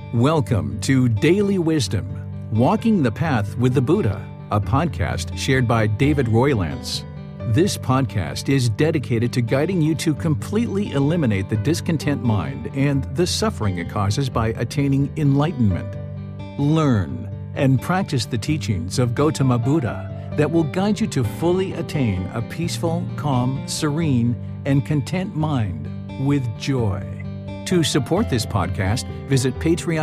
Welcome to Daily Wisdom, Walking the Path with the Buddha, a podcast shared by David Roylance. This podcast is dedicated to guiding you to completely eliminate the discontent mind and the suffering it causes by attaining enlightenment. Learn and practice the teachings of Gautama Buddha that will guide you to fully attain a peaceful, calm, serene, and content mind with joy. To support this podcast, visit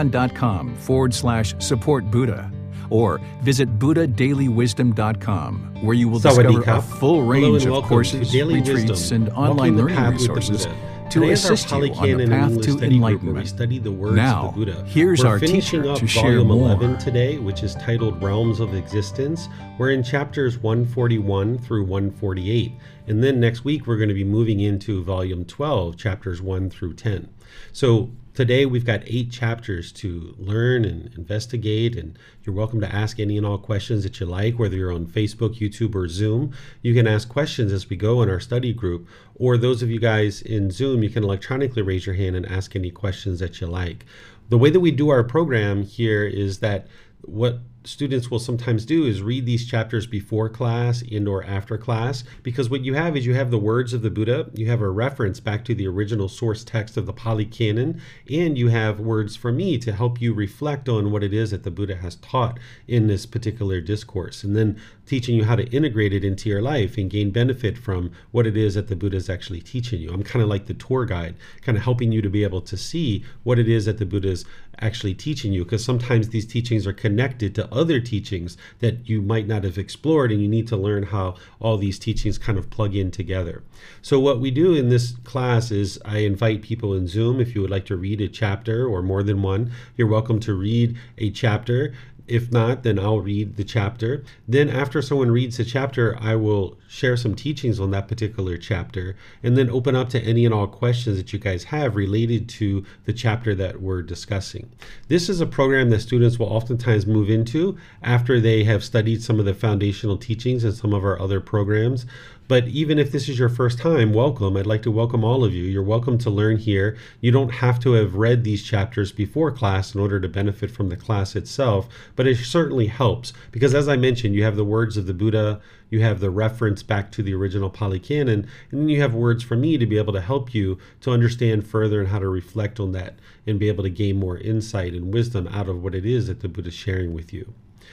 patreon.com/support Buddha or visit buddhadailywisdom.com, where you will discover a full range of courses, retreats, and online learning resources to assist you on the path to enlightenment. Now, here's our teacher to share more. Volume 11 today, which is titled Realms of Existence. We're in chapters 141 through 148. And then next week, we're going to be moving into Volume 12, chapters 1 through 10. So today we've got 8 chapters to learn and investigate, and you're welcome to ask any and all questions that you like, whether you're on Facebook, YouTube, or Zoom. You can ask questions as we go in our study group, or those of you guys in Zoom, you can electronically raise your hand and ask any questions that you like. The way that we do our program here is that what students will sometimes do is read these chapters before class and or after class, because what you have is you have the words of the Buddha, you have a reference back to the original source text of the Pali Canon, and you have words from me to help you reflect on what it is that the Buddha has taught in this particular discourse, and then teaching you how to integrate it into your life and gain benefit from what it is that the Buddha is actually teaching you. I'm kind of like the tour guide, kind of helping you to be able to see what it is that the Buddha is actually teaching you, because sometimes these teachings are connected to other teachings that you might not have explored, and you need to learn how all these teachings kind of plug in together. So what we do in this class is I invite people in Zoom, if you would like to read a chapter or more than one, you're welcome to read a chapter. If not, then I'll read the chapter. Then after someone reads the chapter, I will share some teachings on that particular chapter, and then open up to any and all questions that you guys have related to the chapter that we're discussing. This is a program that students will oftentimes move into after they have studied some of the foundational teachings in some of our other programs. But even if this is your first time, welcome. I'd like to welcome all of you. You're welcome to learn here. You don't have to have read these chapters before class in order to benefit from the class itself, but it certainly helps because, as I mentioned, you have the words of the Buddha, you have the reference back to the original Pali Canon, and then you have words from me to be able to help you to understand further and how to reflect on that and be able to gain more insight and wisdom out of what it is that the Buddha is sharing with you.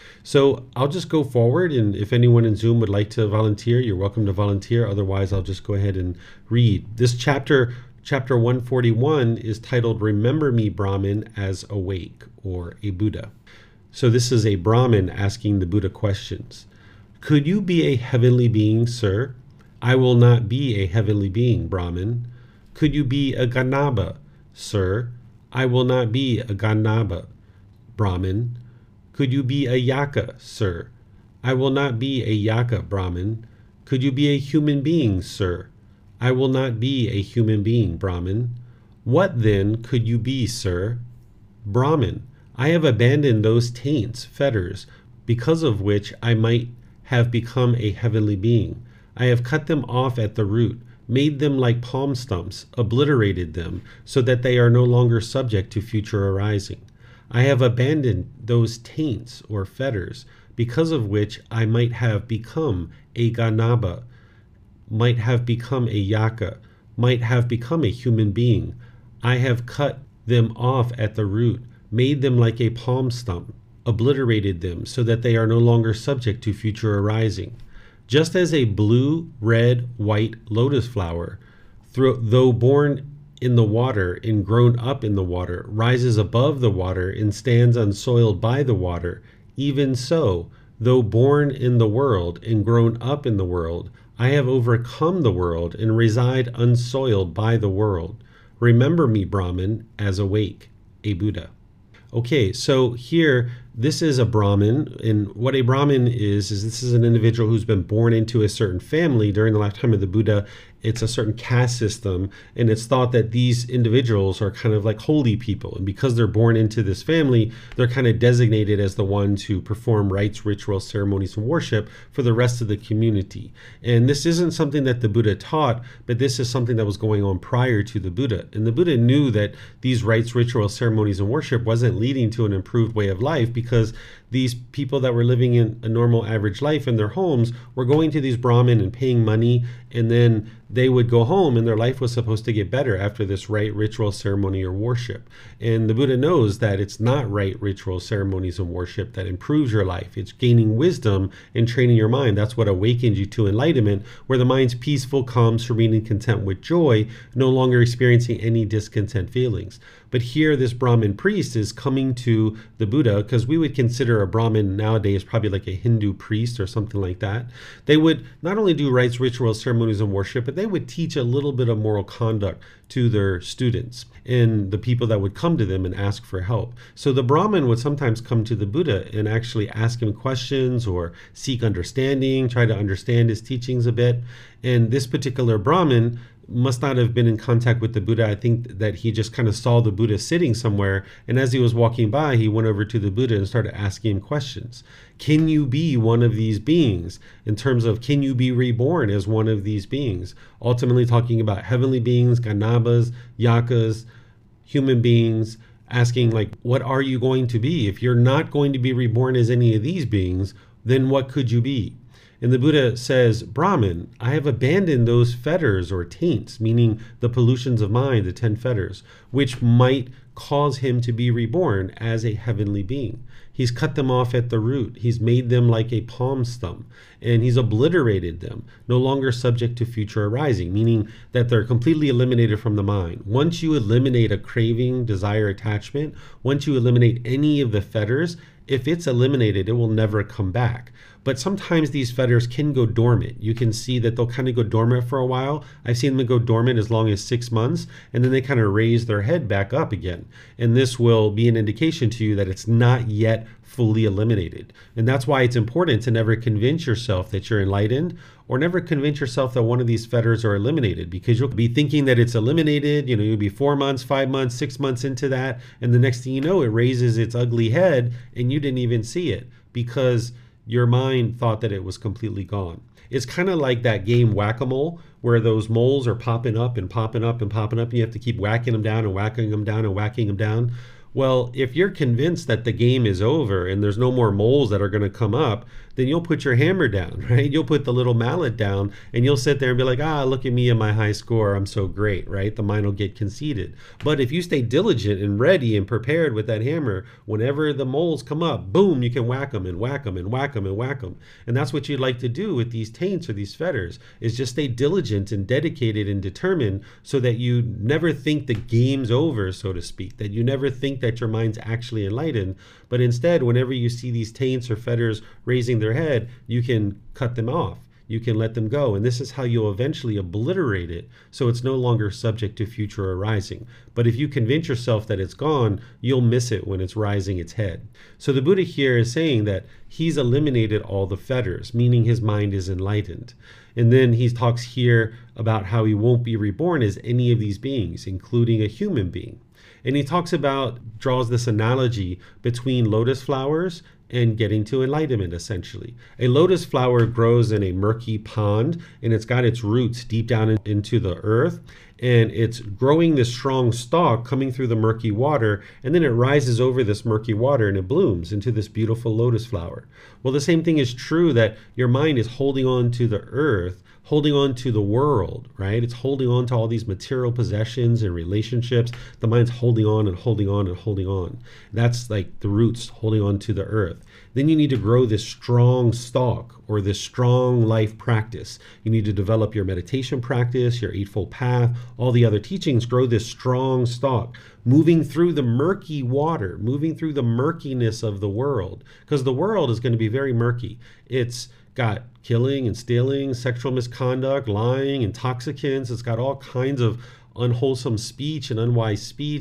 So I'll just go forward, and if anyone in Zoom would like to volunteer, you're welcome to volunteer. Otherwise, I'll just go ahead and read. This chapter 141, is titled Remember Me, Brahmin, as Awake, or a Buddha. So this is a Brahmin asking the Buddha questions. Could you be a heavenly being, sir? I will not be a heavenly being, Brahmin. Could you be a Ganaba, sir? I will not be a Ganaba, Brahmin. Could you be a Yaka, sir? I will not be a Yaka, Brahmin. Could you be a human being, sir? I will not be a human being, Brahmin. What then could you be, sir? Brahmin. I have abandoned those taints, fetters, because of which I might have become a heavenly being. I have cut them off at the root, made them like palm stumps, obliterated them, so that they are no longer subject to future arising. I have abandoned those taints or fetters, because of which I might have become a Ganaba, might have become a Yaka, might have become a human being. I have cut them off at the root, made them like a palm stump, obliterated them so that they are no longer subject to future arising. Just as a blue, red, white lotus flower, though born in the water and grown up in the water, rises above the water and stands unsoiled by the water, even so, though born in the world and grown up in the world, I have overcome the world and reside unsoiled by the world. Remember me, Brahmin, as awake, a Buddha. Okay, so here This is a Brahmin, and what a Brahmin is this is an individual who's been born into a certain family during the lifetime of the Buddha. It's a certain caste system, and it's thought that these individuals are kind of like holy people. And because they're born into this family, they're kind of designated as the ones who perform rites, rituals, ceremonies, and worship for the rest of the community. And this isn't something that the Buddha taught, but this is something that was going on prior to the Buddha. And the Buddha knew that these rites, rituals, ceremonies, and worship wasn't leading to an improved way of life, because these people that were living in a normal average life in their homes were going to these Brahmin and paying money, and then they would go home and their life was supposed to get better after this rite, ritual, ceremony, or worship. And the Buddha knows that it's not rite, ritual, ceremonies, and worship that improves your life. It's gaining wisdom and training your mind. That's what awakens you to enlightenment, where the mind's peaceful, calm, serene, and content with joy, no longer experiencing any discontent feelings. But here, this Brahmin priest is coming to the Buddha, because we would consider a Brahmin nowadays probably like a Hindu priest or something like that. They would not only do rites, rituals, ceremonies, and worship, but they would teach a little bit of moral conduct to their students and the people that would come to them and ask for help. So the Brahmin would sometimes come to the Buddha and actually ask him questions or seek understanding, try to understand his teachings a bit. And this particular Brahmin must not have been in contact with the Buddha. I think that he just kind of saw the Buddha sitting somewhere, and as he was walking by, he went over to the Buddha and started asking him questions. Can you be one of these beings? In terms of, can you be reborn as one of these beings? Ultimately talking about heavenly beings, Ganabas, Yakas, human beings, asking like, what are you going to be? If you're not going to be reborn as any of these beings, then what could you be? And the Buddha says, Brahmin, I have abandoned those fetters or taints, meaning the pollutions of mind, the 10 fetters, which might cause him to be reborn as a heavenly being. He's cut them off at the root. He's made them like a palm stump, and he's obliterated them, no longer subject to future arising, meaning that they're completely eliminated from the mind. Once you eliminate a craving, desire, attachment, once you eliminate any of the fetters, if it's eliminated, it will never come back. But sometimes these fetters can go dormant. You can see that they'll kind of go dormant for a while. I've seen them go dormant as long as 6 months, and then they kind of raise their head back up again. And this will be an indication to you that it's not yet fully eliminated. And that's why it's important to never convince yourself that you're enlightened, or never convince yourself that one of these fetters are eliminated, because you'll be thinking that it's eliminated. You'll be 4 months, 5 months, 6 months into that, and the next thing you know, it raises its ugly head and you didn't even see it, because your mind thought that it was completely gone. It's kind of like that game Whack-A-Mole, where those moles are popping up and popping up and popping up, and you have to keep whacking them down and whacking them down and whacking them down. Well, if you're convinced that the game is over and there's no more moles that are going to come up, then you'll put your hammer down, right? You'll put the little mallet down and you'll sit there and be like, look at me and my high score. I'm so great, right? The mind will get conceited. But if you stay diligent and ready and prepared with that hammer, whenever the moles come up, boom, you can whack them and whack them and whack them and whack them. And that's what you'd like to do with these taints or these fetters, is just stay diligent and dedicated and determined, so that you never think the game's over, so to speak, that you never think that your mind's actually enlightened, but instead, whenever you see these taints or fetters raising their head, you can cut them off. You can let them go. And this is how you'll eventually obliterate it, so it's no longer subject to future arising. But if you convince yourself that it's gone, you'll miss it when it's rising its head. So the Buddha here is saying that he's eliminated all the fetters, meaning his mind is enlightened. And then he talks here about how he won't be reborn as any of these beings, including a human being. And he draws this analogy between lotus flowers and getting to enlightenment, essentially. A lotus flower grows in a murky pond, and it's got its roots deep down into the earth, and it's growing this strong stalk coming through the murky water, and then it rises over this murky water and it blooms into this beautiful lotus flower. Well, the same thing is true, that your mind is holding on to the earth, holding on to the world, right? It's holding on to all these material possessions and relationships. The mind's holding on and holding on and holding on. That's like the roots holding on to the earth. Then you need to grow this strong stalk, or this strong life practice. You need to develop your meditation practice, your Eightfold Path, all the other teachings. Grow this strong stalk, moving through the murky water, moving through the murkiness of the world, because the world is going to be very murky. It's got killing and stealing, sexual misconduct, lying, intoxicants. It's got all kinds of unwholesome speech and unwise speech,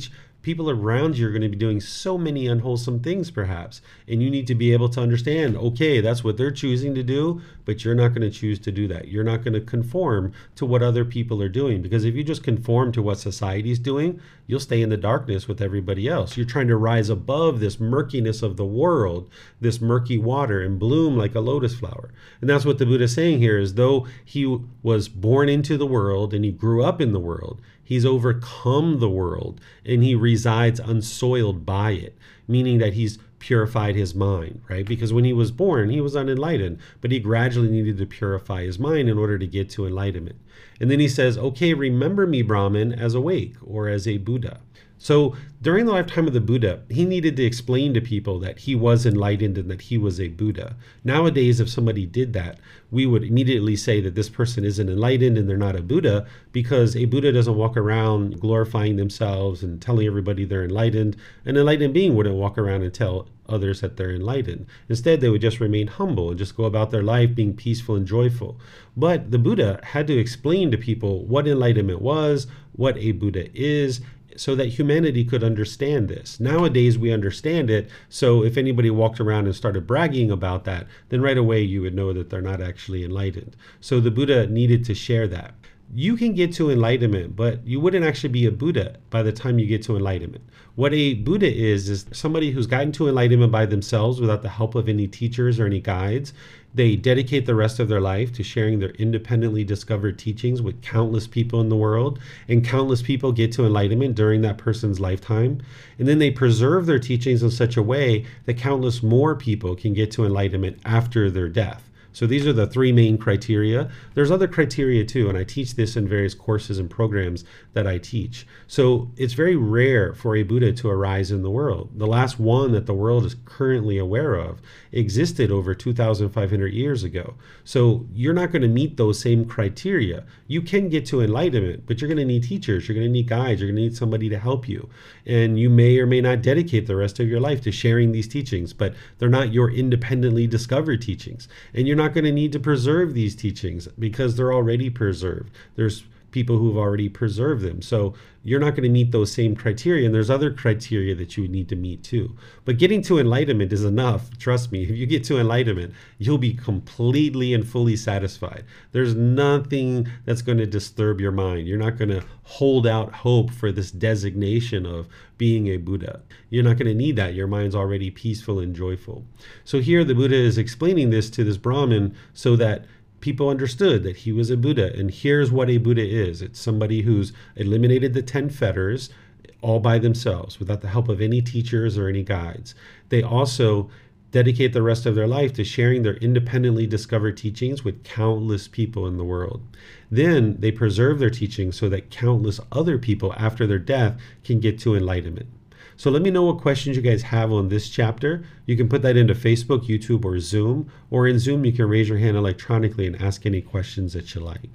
people around you are going to be doing so many unwholesome things perhaps, and you need to be able to understand, okay, that's what they're choosing to do, but you're not going to choose to do that. You're not going to conform to what other people are doing, because if you just conform to what society's doing, you'll stay in the darkness with everybody else. You're trying to rise above this murkiness of the world, this murky water, and bloom like a lotus flower. And that's what the Buddha is saying here, is though he was born into the world and he grew up in the world, he's overcome the world and he resides unsoiled by it, meaning that he's purified his mind, right? Because when he was born, he was unenlightened, but he gradually needed to purify his mind in order to get to enlightenment. And then he says, okay, remember me, Brahmin, as awake or as a Buddha. So during the lifetime of the Buddha, he needed to explain to people that he was enlightened and that he was a Buddha. Nowadays, if somebody did that, we would immediately say that this person isn't enlightened and they're not a Buddha, because a Buddha doesn't walk around glorifying themselves and telling everybody they're enlightened. An enlightened being wouldn't walk around and tell others that they're enlightened. Instead, they would just remain humble and just go about their life being peaceful and joyful. But the Buddha had to explain to people what enlightenment was, what a Buddha is, so that humanity could understand this. Nowadays, we understand it, so if anybody walked around and started bragging about that, then right away you would know that they're not actually enlightened. So the Buddha needed to share that. You can get to enlightenment, but you wouldn't actually be a Buddha by the time you get to enlightenment. What a Buddha is somebody who's gotten to enlightenment by themselves without the help of any teachers or any guides. They dedicate the rest of their life to sharing their independently discovered teachings with countless people in the world, and countless people get to enlightenment during that person's lifetime. And then they preserve their teachings in such a way that countless more people can get to enlightenment after their death. So these are the three main criteria. There's other criteria too, and I teach this in various courses and programs that I teach. So it's very rare for a Buddha to arise in the world. The last one that the world is currently aware of existed over 2,500 years ago. So you're not going to meet those same criteria. You can get to enlightenment, but you're going to need teachers, you're going to need guides, you're going to need somebody to help you. And you may or may not dedicate the rest of your life to sharing these teachings, but they're not your independently discovered teachings. And you're not going to need to preserve these teachings because they're already preserved. There's people who've already preserved them. So you're not going to meet those same criteria, and there's other criteria that you would need to meet too. But getting to enlightenment is enough. Trust me, if you get to enlightenment, you'll be completely and fully satisfied. There's nothing that's going to disturb your mind. You're not going to hold out hope for this designation of being a Buddha. You're not going to need that. Your mind's already peaceful and joyful. So here the Buddha is explaining this to this Brahmin so that people understood that he was a Buddha. And here's what a Buddha is. It's somebody who's eliminated the 10 fetters all by themselves without the help of any teachers or any guides. They also dedicate the rest of their life to sharing their independently discovered teachings with countless people in the world. Then they preserve their teachings so that countless other people after their death can get to enlightenment. So let me know what questions you guys have on this chapter. You can put that into Facebook, YouTube, or Zoom. Or in Zoom, you can raise your hand electronically and ask any questions that you like.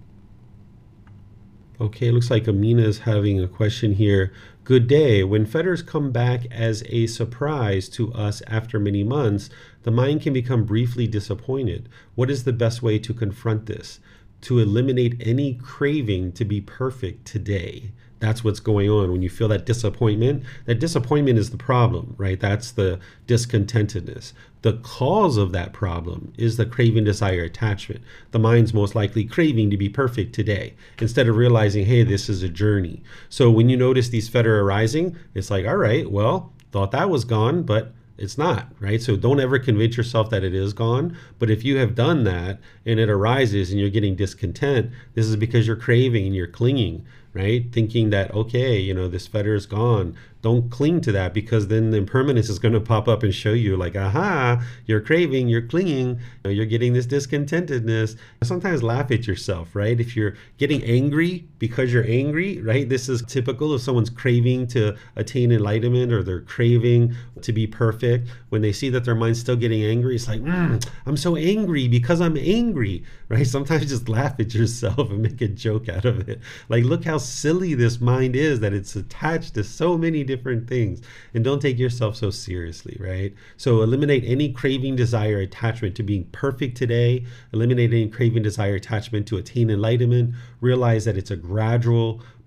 Okay, looks like Amina is having a question here. Good day. When fetters come back as a surprise to us after many months, the mind can become briefly disappointed. What is the best way to confront this? To eliminate any craving to be perfect today. That's what's going on when you feel that disappointment. That disappointment is the problem, right? That's the discontentedness. The cause of that problem is the craving, desire, attachment. The mind's most likely craving to be perfect today instead of realizing, hey, this is a journey. So when you notice these fetters arising, it's like, all right, well, thought that was gone, but it's not, right? So don't ever convince yourself that it is gone. But if you have done that and it arises and you're getting discontent, this is because you're craving and you're clinging, right? Thinking that, okay, this fetter is gone. Don't cling to that, because then the impermanence is going to pop up and show you like, aha, you're craving, you're clinging, you're getting this discontentedness. Sometimes laugh at yourself, right? If you're getting angry because you're angry, right? This is typical of someone's craving to attain enlightenment, or they're craving to be perfect. When they see that their mind's still getting angry, it's like, I'm so angry because I'm angry, right? Sometimes just laugh at yourself and make a joke out of it. Like, look how silly this mind is, that it's attached to so many different things. And don't take yourself so seriously, right? So eliminate any craving, desire, attachment to being perfect today. Eliminate any craving, desire, attachment to attain enlightenment. Realize that it's a gradual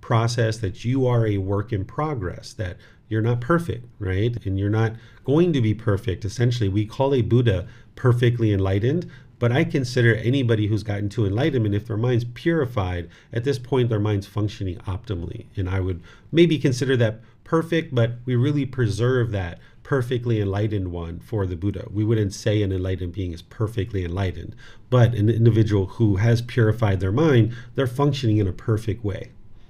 process, that you are a work in progress, that you're not perfect, right? And you're not going to be perfect. Essentially, we call a Buddha perfectly enlightened, but I consider anybody who's gotten to enlightenment, if their mind's purified, at this point, their mind's functioning optimally. And I would maybe consider that perfect, but we really preserve that perfectly enlightened one for the Buddha. We wouldn't say an enlightened being is perfectly enlightened, but an individual who has purified their mind, they're functioning in a perfect way.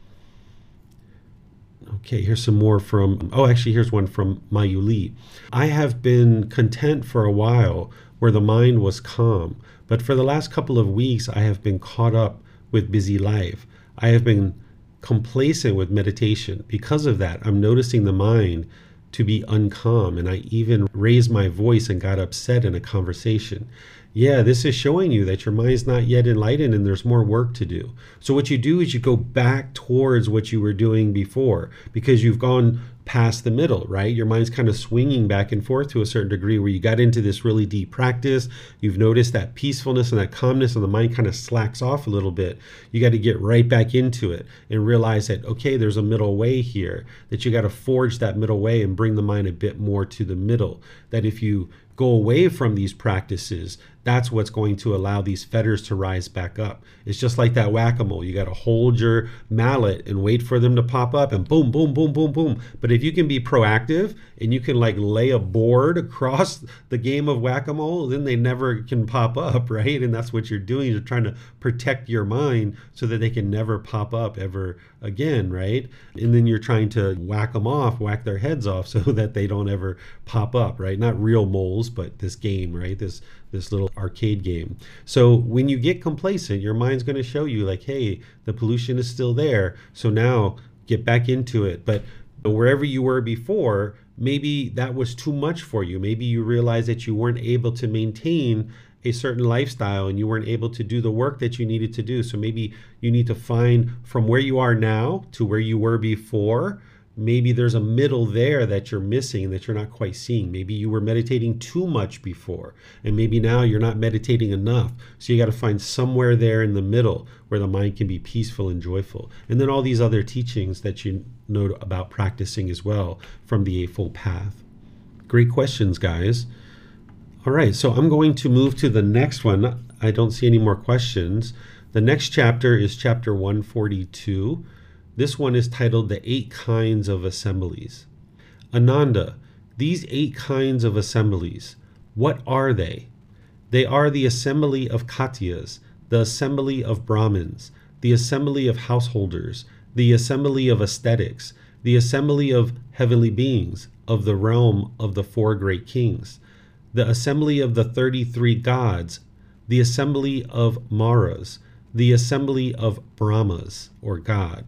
Okay, here's some more from, here's one from Mayu Li. I have been content for a while where the mind was calm, but for the last couple of weeks, I have been caught up with busy life. I have been complacent with meditation. Because of that, I'm noticing the mind to be uncalm, and I even raised my voice and got upset in a conversation. Yeah, this is showing you that your mind's not yet enlightened and there's more work to do. So what you do is you go back towards what you were doing before, because you've gone past the middle, right? Your mind's kind of swinging back and forth to a certain degree where you got into this really deep practice. You've noticed that peacefulness and that calmness, and the mind kind of slacks off a little bit. You got to get right back into it and realize that, okay, there's a middle way here, that you got to forge that middle way and bring the mind a bit more to the middle. That if you go away from these practices, that's what's going to allow these fetters to rise back up. It's just like that whack-a-mole. You got to hold your mallet and wait for them to pop up, and boom, boom, boom, boom, boom. But if you can be proactive and you can like lay a board across the game of whack-a-mole, then they never can pop up, right? And that's what you're doing. You're trying to protect your mind so that they can never pop up ever again, right? And then you're trying to whack them off, whack their heads off so that they don't ever pop up, right? Not real moles, but this game, right? This little arcade game. So when you get complacent, your mind's going to show you like, hey, the pollution is still there. So now get back into it. But wherever you were before, maybe that was too much for you. Maybe you realized that you weren't able to maintain a certain lifestyle and you weren't able to do the work that you needed to do. So maybe you need to find from where you are now to where you were before. Maybe there's a middle there that you're missing, that you're not quite seeing. Maybe you were meditating too much before, and maybe now you're not meditating enough. So you got to find somewhere there in the middle where the mind can be peaceful and joyful. And then all these other teachings that you know about practicing as well from the Eightfold Path. Great questions, guys. All right, so I'm going to move to the next one. I don't see any more questions. The next chapter is chapter 142. This one is titled The 8 Kinds of Assemblies. Ananda, these 8 kinds of assemblies, what are they? They are the assembly of Khatyas, the assembly of Brahmins, the assembly of householders, the assembly of ascetics, the assembly of heavenly beings, of the realm of the 4 great kings, the assembly of the 33 gods, the assembly of Maras, the assembly of Brahmas, or God.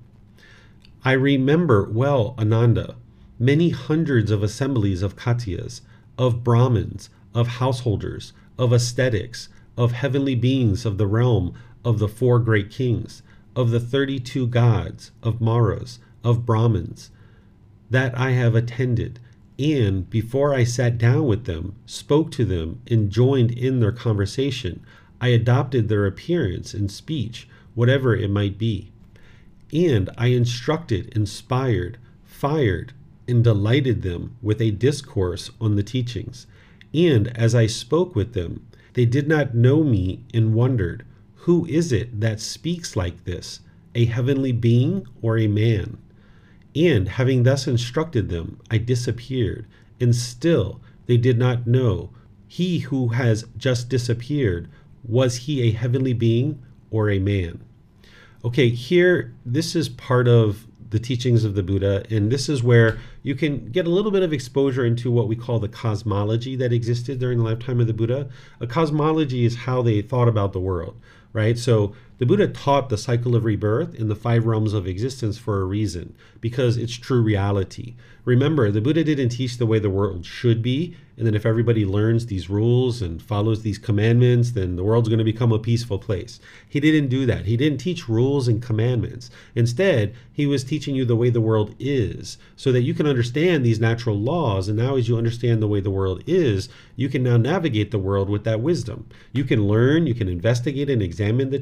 I remember well, Ananda, many hundreds of assemblies of Khatyas, of Brahmins, of householders, of ascetics, of heavenly beings of the realm of the 4 great kings, of the 32 gods, of Maras, of Brahmins, that I have attended, and before I sat down with them, spoke to them, and joined in their conversation, I adopted their appearance and speech, whatever it might be. And I instructed, inspired, fired, and delighted them with a discourse on the teachings. And as I spoke with them, they did not know me and wondered, who is it that speaks like this, a heavenly being or a man? And having thus instructed them, I disappeared, and still they did not know, he who has just disappeared, was he a heavenly being or a man? Okay, here, this is part of the teachings of the Buddha, and this is where you can get a little bit of exposure into what we call the cosmology that existed during the lifetime of the Buddha. A cosmology is how they thought about the world, right? So the Buddha taught the cycle of rebirth in the 5 realms of existence for a reason, because it's true reality. Remember, the Buddha didn't teach the way the world should be, and then if everybody learns these rules and follows these commandments, then the world's going to become a peaceful place. He didn't do that. He didn't teach rules and commandments. Instead, he was teaching you the way the world is, so that you can understand these natural laws, and now as you understand the way the world is, you can now navigate the world with that wisdom. You can learn, you can investigate and examine the teachings,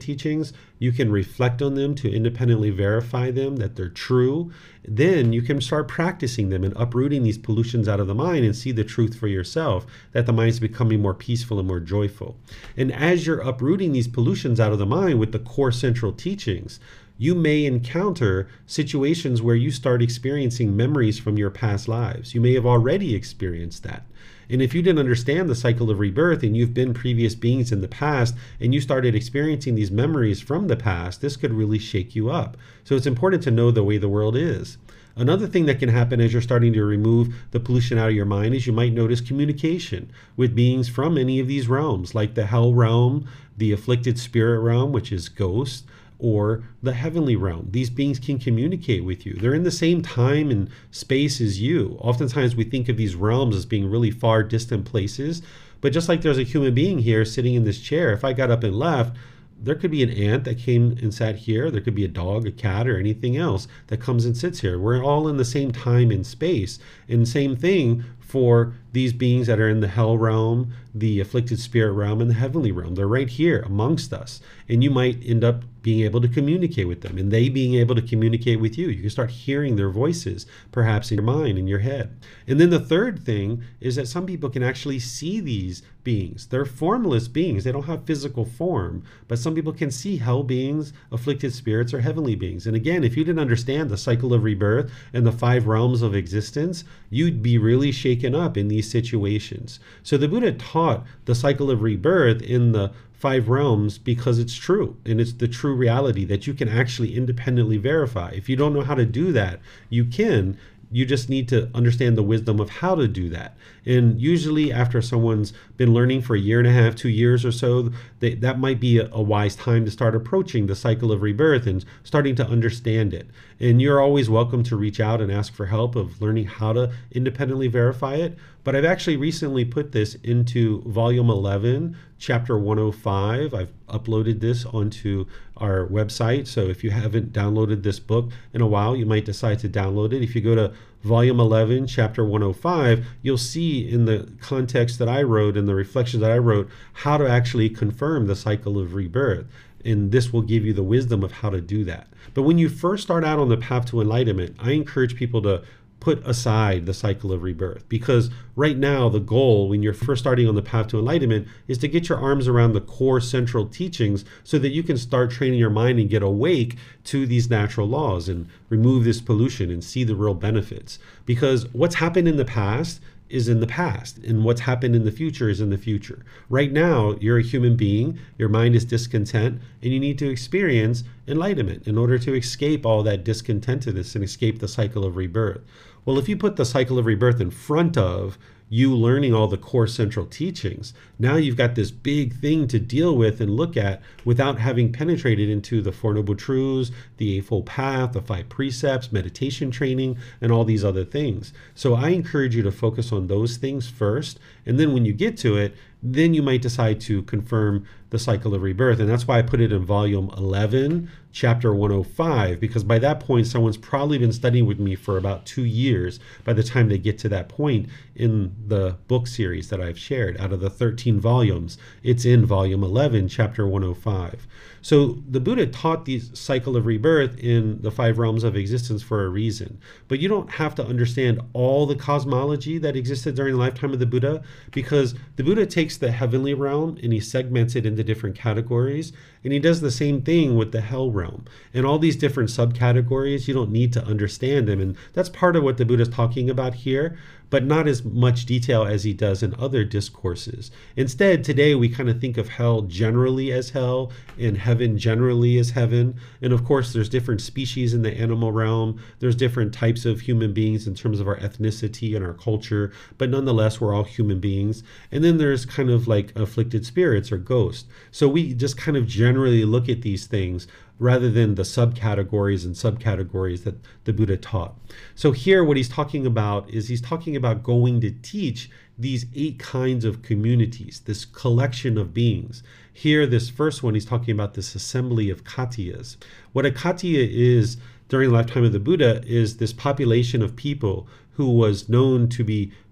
beings, you can reflect on them to independently verify them, that they're true. Then you can start practicing them and uprooting these pollutions out of the mind and see the truth for yourself, that the mind is becoming more peaceful and more joyful. And as you're uprooting these pollutions out of the mind with the core central teachings, you may encounter situations where you start experiencing memories from your past lives. You may have already experienced that. And if you didn't understand the cycle of rebirth and you've been previous beings in the past and you started experiencing these memories from the past, this could really shake you up. So it's important to know the way the world is. Another thing that can happen as you're starting to remove the pollution out of your mind is you might notice communication with beings from any of these realms, like the hell realm, the afflicted spirit realm, which is ghosts, or the heavenly realm. These beings can communicate with you. They're in the same time and space as you. Oftentimes we think of these realms as being really far distant places, but just like there's a human being here sitting in this chair, if I got up and left, there could be an ant that came and sat here. There could be a dog, a cat, or anything else that comes and sits here. We're all in the same time and space. And same thing for these beings that are in the hell realm, the afflicted spirit realm, and the heavenly realm. They're right here amongst us. And you might end up being able to communicate with them and they being able to communicate with you. You can start hearing their voices, perhaps in your mind, in your head. And then the third thing is that some people can actually see these beings. They're formless beings. They don't have physical form, but some people can see hell beings, afflicted spirits, or heavenly beings. And again, if you didn't understand the cycle of rebirth and the 5 realms of existence, you'd be really shaken up in these situations. So the Buddha taught the cycle of rebirth in the 5 realms because it's true, and it's the true reality that you can actually independently verify. If you don't know how to do that, you can. You just need to understand the wisdom of how to do that. And usually after someone's been learning for 1.5 years, 2 years or so, that might be a wise time to start approaching the cycle of rebirth and starting to understand it. And you're always welcome to reach out and ask for help of learning how to independently verify it. But I've actually recently put this into volume 11, chapter 105. I've uploaded this onto our website. So if you haven't downloaded this book in a while, you might decide to download it. If you go to volume 11, chapter 105, you'll see in the context that I wrote and the reflections that I wrote, how to actually confirm the cycle of rebirth. And this will give you the wisdom of how to do that. But when you first start out on the path to enlightenment, I encourage people to put aside the cycle of rebirth, because right now the goal when you're first starting on the path to enlightenment is to get your arms around the core central teachings so that you can start training your mind and get awake to these natural laws and remove this pollution and see the real benefits. Because what's happened in the past is in the past, and what's happened in the future is in the future. Right now, you're a human being, your mind is discontent, and you need to experience enlightenment in order to escape all that discontentedness and escape the cycle of rebirth. Well, if you put the cycle of rebirth in front of you learning all the core central teachings, now you've got this big thing to deal with and look at without having penetrated into the Four Noble Truths, the Eightfold Path, the 5 precepts, meditation training, and all these other things. So I encourage you to focus on those things first, and then when you get to it, then you might decide to confirm the cycle of rebirth. And that's why I put it in volume 11, chapter 105, because by that point, someone's probably been studying with me for about 2 years by the time they get to that point in the book series that I've shared. Out of the 13 volumes, it's in volume 11, chapter 105. So the Buddha taught the cycle of rebirth in the 5 realms of existence for a reason. But you don't have to understand all the cosmology that existed during the lifetime of the Buddha, because the Buddha takes the heavenly realm and he segments it into different categories. And he does the same thing with the hell realm. And all these different subcategories, you don't need to understand them. And that's part of what the Buddha is talking about here, but not as much detail as he does in other discourses. Instead, today we kind of think of hell generally as hell and heaven generally as heaven. And of course, there's different species in the animal realm. There's different types of human beings in terms of our ethnicity and our culture, but nonetheless, we're all human beings. And then there's kind of like afflicted spirits or ghosts. So we just kind of generally look at these things rather than the subcategories and subcategories that the Buddha taught. So here what he's talking about is he's talking about going to teach these 8 kinds of communities, this collection of beings. Here, this first one, he's talking about this assembly of Khattiyas. What a Khattiya is during the lifetime of the Buddha is this population of people who was known to be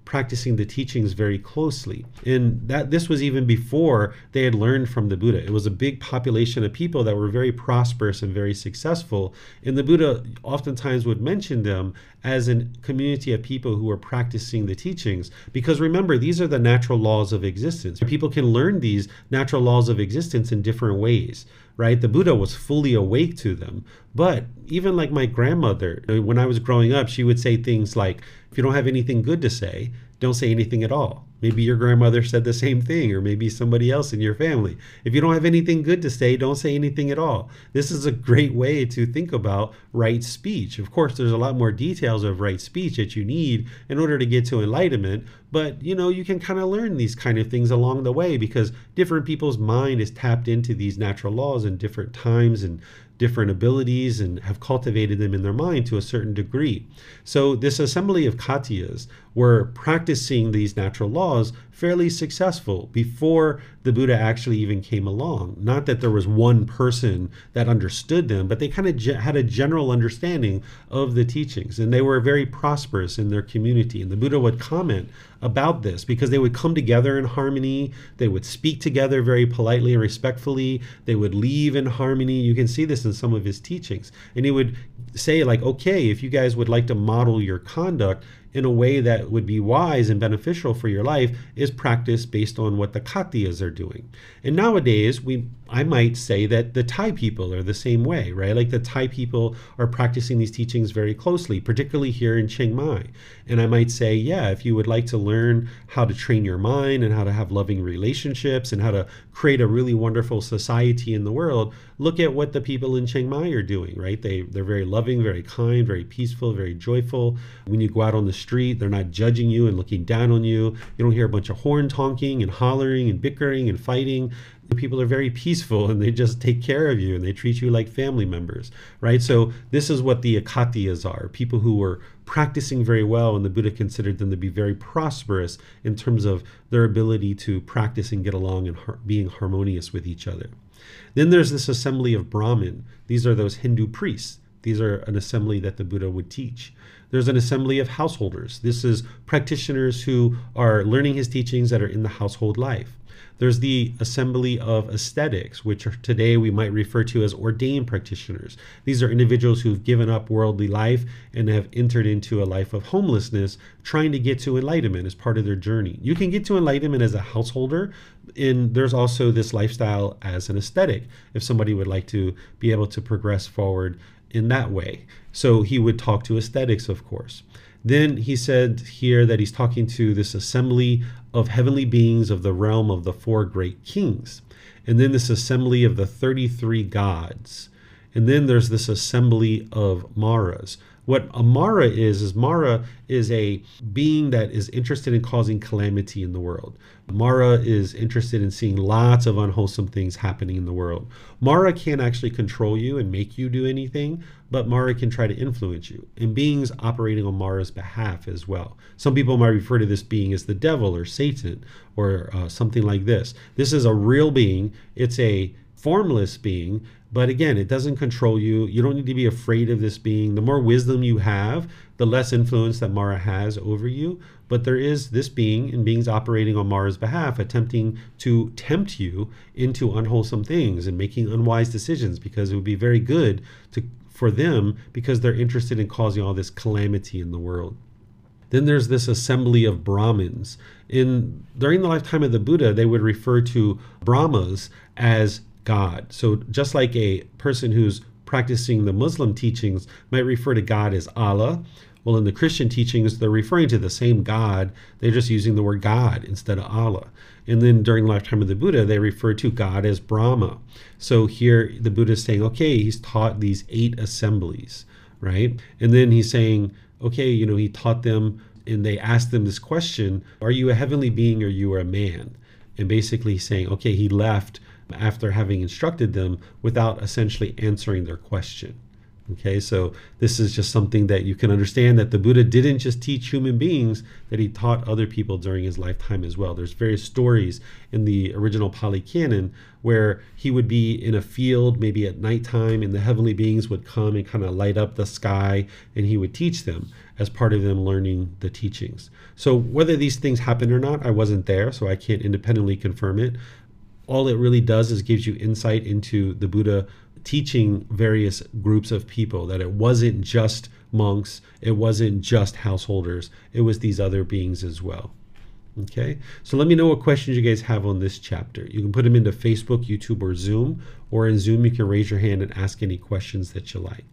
practicing the teachings very closely. And that this was even before they had learned from the Buddha. It was a big population of people that were very prosperous and very successful. And the Buddha oftentimes would mention them as a community of people who were practicing the teachings. Because remember, these are the natural laws of existence. People can learn these natural laws of existence in different ways, right? The Buddha was fully awake to them. But even like my grandmother, when I was growing up, she would say things like, if you don't have anything good to say, don't say anything at all. Maybe your grandmother said the same thing, or maybe somebody else in your family. If you don't have anything good to say, don't say anything at all. This is a great way to think about right speech. Of course, there's a lot more details of right speech that you need in order to get to enlightenment, but you can kind of learn these kind of things along the way, because different people's mind is tapped into these natural laws in different times and different abilities, and have cultivated them in their mind to a certain degree. So this assembly of Khattiyas were practicing these natural laws fairly successful before the Buddha actually even came along. Not that there was one person that understood them, but they kind of had a general understanding of the teachings, and they were very prosperous in their community. And the Buddha would comment about this because they would come together in harmony. They would speak together very politely and respectfully. They would leave in harmony. You can see this in some of his teachings. And he would say, like, okay, if you guys would like to model your conduct in a way that would be wise and beneficial for your life, is practice based on what the Khattiyas are doing. And nowadays, I might say that the Thai people are the same way, right? Like the Thai people are practicing these teachings very closely, particularly here in Chiang Mai. And I might say, yeah, if you would like to learn how to train your mind and how to have loving relationships and how to create a really wonderful society in the world, look at what the people in Chiang Mai are doing, right? They're very loving, very kind, very peaceful, very joyful. When you go out on the street, they're not judging you and looking down on you. You don't hear a bunch of horn honking and hollering and bickering and fighting. The people are very peaceful, and they just take care of you, and they treat you like family members, right? So this is what the Khattiyas are, people who were practicing very well, and the Buddha considered them to be very prosperous in terms of their ability to practice and get along and being harmonious with each other. Then there's this assembly of Brahmin. These are those Hindu priests. These are an assembly that the Buddha would teach. There's an assembly of householders. This is practitioners who are learning his teachings that are in the household life. There's the assembly of ascetics, which today we might refer to as ordained practitioners. These are individuals who've given up worldly life and have entered into a life of homelessness, trying to get to enlightenment as part of their journey. You can get to enlightenment as a householder, and there's also this lifestyle as an ascetic, if somebody would like to be able to progress forward in that way. So he would talk to ascetics, of course. Then he said here that he's talking to this assembly of heavenly beings of the realm of the 4 great kings. And then this assembly of the 33 gods. And then there's this assembly of Maras. What a Mara is Mara is a being that is interested in causing calamity in the world. Mara is interested in seeing lots of unwholesome things happening in the world. Mara can't actually control you and make you do anything, but Mara can try to influence you. And beings operating on Mara's behalf as well. Some people might refer to this being as the devil or Satan or something like this. This is a real being. It's a formless being, but again, it doesn't control you. You don't need to be afraid of this being. The more wisdom you have, the less influence that Mara has over you. But there is this being and beings operating on Mara's behalf, attempting to tempt you into unwholesome things and making unwise decisions, because it would be very good for them, because they're interested in causing all this calamity in the world. Then there's this assembly of Brahmins. During the lifetime of the Buddha, they would refer to Brahmas as God. So just like a person who's practicing the Muslim teachings might refer to God as Allah, well, in the Christian teachings, they're referring to the same God. They're just using the word God instead of Allah. And then during the lifetime of the Buddha, they refer to God as Brahma. So here the Buddha is saying, okay, he's taught these 8 assemblies, right? And then he's saying, okay, he taught them, and they asked them this question, are you a heavenly being or you are a man? And basically saying, okay, he left after having instructed them without essentially answering their question. Okay, so this is just something that you can understand, that the Buddha didn't just teach human beings, that he taught other people during his lifetime as well. There's various stories in the original Pali Canon where he would be in a field, maybe at nighttime, and the heavenly beings would come and kind of light up the sky, and he would teach them as part of them learning the teachings. So whether these things happened or not, I wasn't there, so I can't independently confirm it. All it really does is gives you insight into the Buddha teaching various groups of people, that it wasn't just monks, it wasn't just householders, it was these other beings as well. Okay, so let me know what questions you guys have on this chapter. You can put them into Facebook, YouTube, or Zoom, or in Zoom you can raise your hand and ask any questions that you like.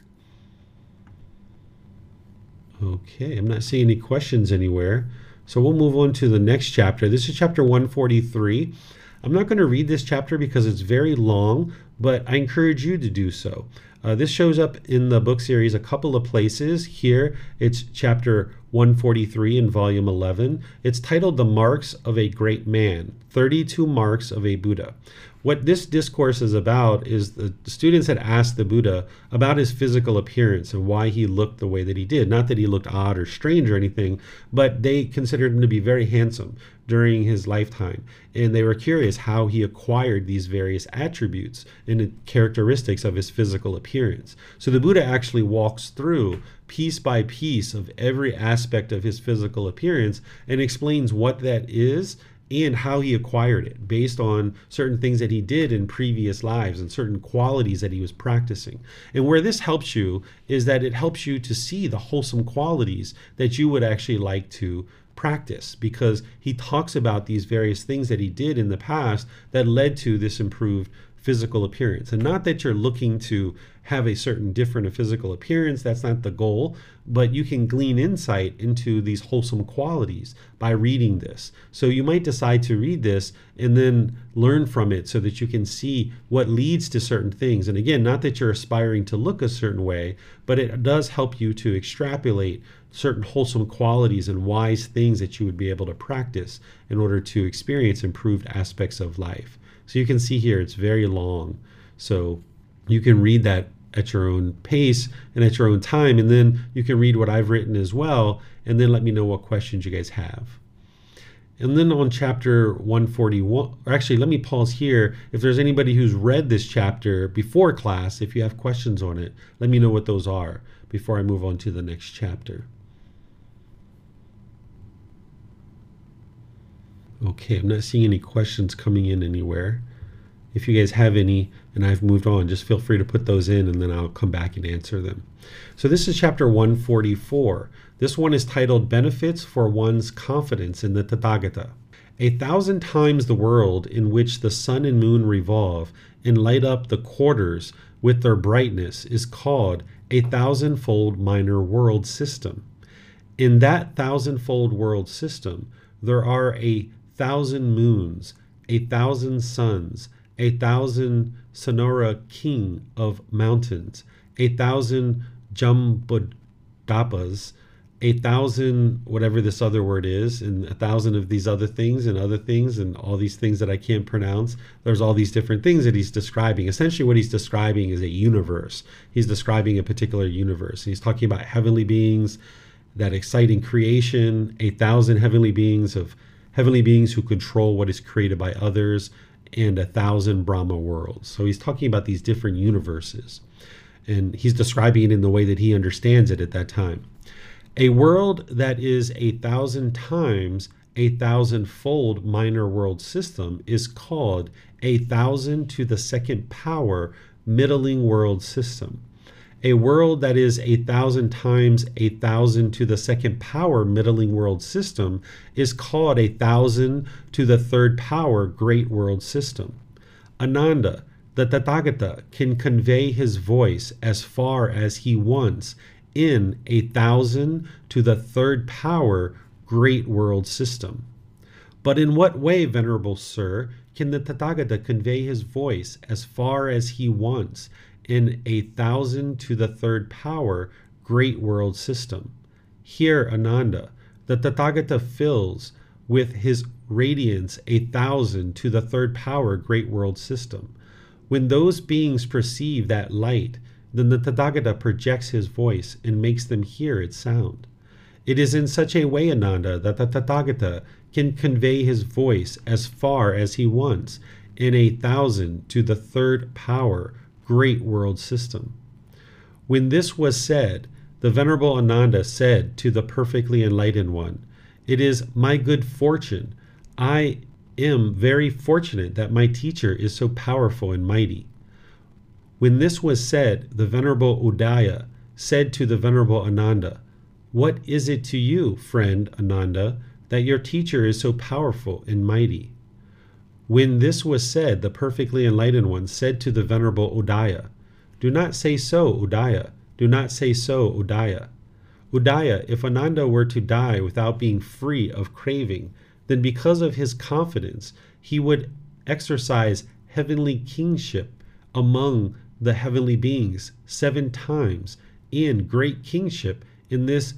Okay, I'm not seeing any questions anywhere, so we'll move on to the next chapter. This is chapter 143. I'm not going to read this chapter because it's very long, but I encourage you to do so. This shows up in the book series a couple of places. Here, it's chapter 143 in volume 11. It's titled The Marks of a Great Man, 32 Marks of a Buddha. What this discourse is about is the students had asked the Buddha about his physical appearance and why he looked the way that he did. Not that he looked odd or strange or anything, but they considered him to be very handsome during his lifetime. And they were curious how he acquired these various attributes and characteristics of his physical appearance. So the Buddha actually walks through piece by piece of every aspect of his physical appearance and explains what that is and how he acquired it based on certain things that he did in previous lives and certain qualities that he was practicing. And where this helps you is that it helps you to see the wholesome qualities that you would actually like to practice, because he talks about these various things that he did in the past that led to this improved physical appearance. And not that you're looking to have a certain different physical appearance, that's not the goal, but you can glean insight into these wholesome qualities by reading this. So you might decide to read this and then learn from it so that you can see what leads to certain things. And again, not that you're aspiring to look a certain way, but it does help you to extrapolate certain wholesome qualities and wise things that you would be able to practice in order to experience improved aspects of life. So you can see here it's very long. So you can read that at your own pace and at your own time, and then you can read what I've written as well, and then let me know what questions you guys have. And then on chapter 141, or actually let me pause here. If there's anybody who's read this chapter before class, if you have questions on it, let me know what those are before I move on to the next chapter. Okay, I'm not seeing any questions coming in anywhere. If you guys have any and I've moved on, just feel free to put those in and then I'll come back and answer them. So this is chapter 144. This one is titled Benefits for One's Confidence in the Tathagata. 1,000 times the world in which the sun and moon revolve and light up the quarters with their brightness is called a 1,000-fold minor world system. In that 1,000-fold world system, there are 1,000 moons, 1,000 suns, 1,000 Sonora king of mountains, 1,000 Jambudvapas, 1,000 whatever this other word is, and 1,000 of these other things and all these things that I can't pronounce. There's all these different things that he's describing. Essentially what he's describing is a universe. He's describing a particular universe. He's talking about heavenly beings, that exciting creation, 1,000 heavenly beings who control what is created by others, and 1,000 Brahma worlds. So he's talking about these different universes, and he's describing it in the way that he understands it at that time. A world that is 1,000 times 1,000-fold minor world system is called 1,000 to the second power middling world system. A world that is 1,000 times 1,000 to the second power middling world system is called 1,000 to the third power great world system. Ananda, the Tathagata, can convey his voice as far as he wants in 1,000 to the third power great world system. But in what way, Venerable Sir, can the Tathagata convey his voice as far as he wants in 1,000 to the third power great world system? Here, Ananda, the Tathagata fills with his radiance 1,000 to the third power great world system. When those beings perceive that light, then the Tathagata projects his voice and makes them hear its sound. It is in such a way, Ananda, that the Tathagata can convey his voice as far as he wants in 1,000 to the third power great world system. When this was said, the Venerable Ananda said to the perfectly enlightened one, "It is my good fortune. I am very fortunate that my teacher is so powerful and mighty." When this was said, the Venerable Udaya said to the Venerable Ananda, "What is it to you, friend Ananda, that your teacher is so powerful and mighty?" When this was said, the perfectly enlightened one said to the Venerable Udaya, "Do not say so, Udaya. Do not say so, Udaya. Udaya, if Ananda were to die without being free of craving, then because of his confidence, he would exercise heavenly kingship among the heavenly beings 7 times in great kingship in this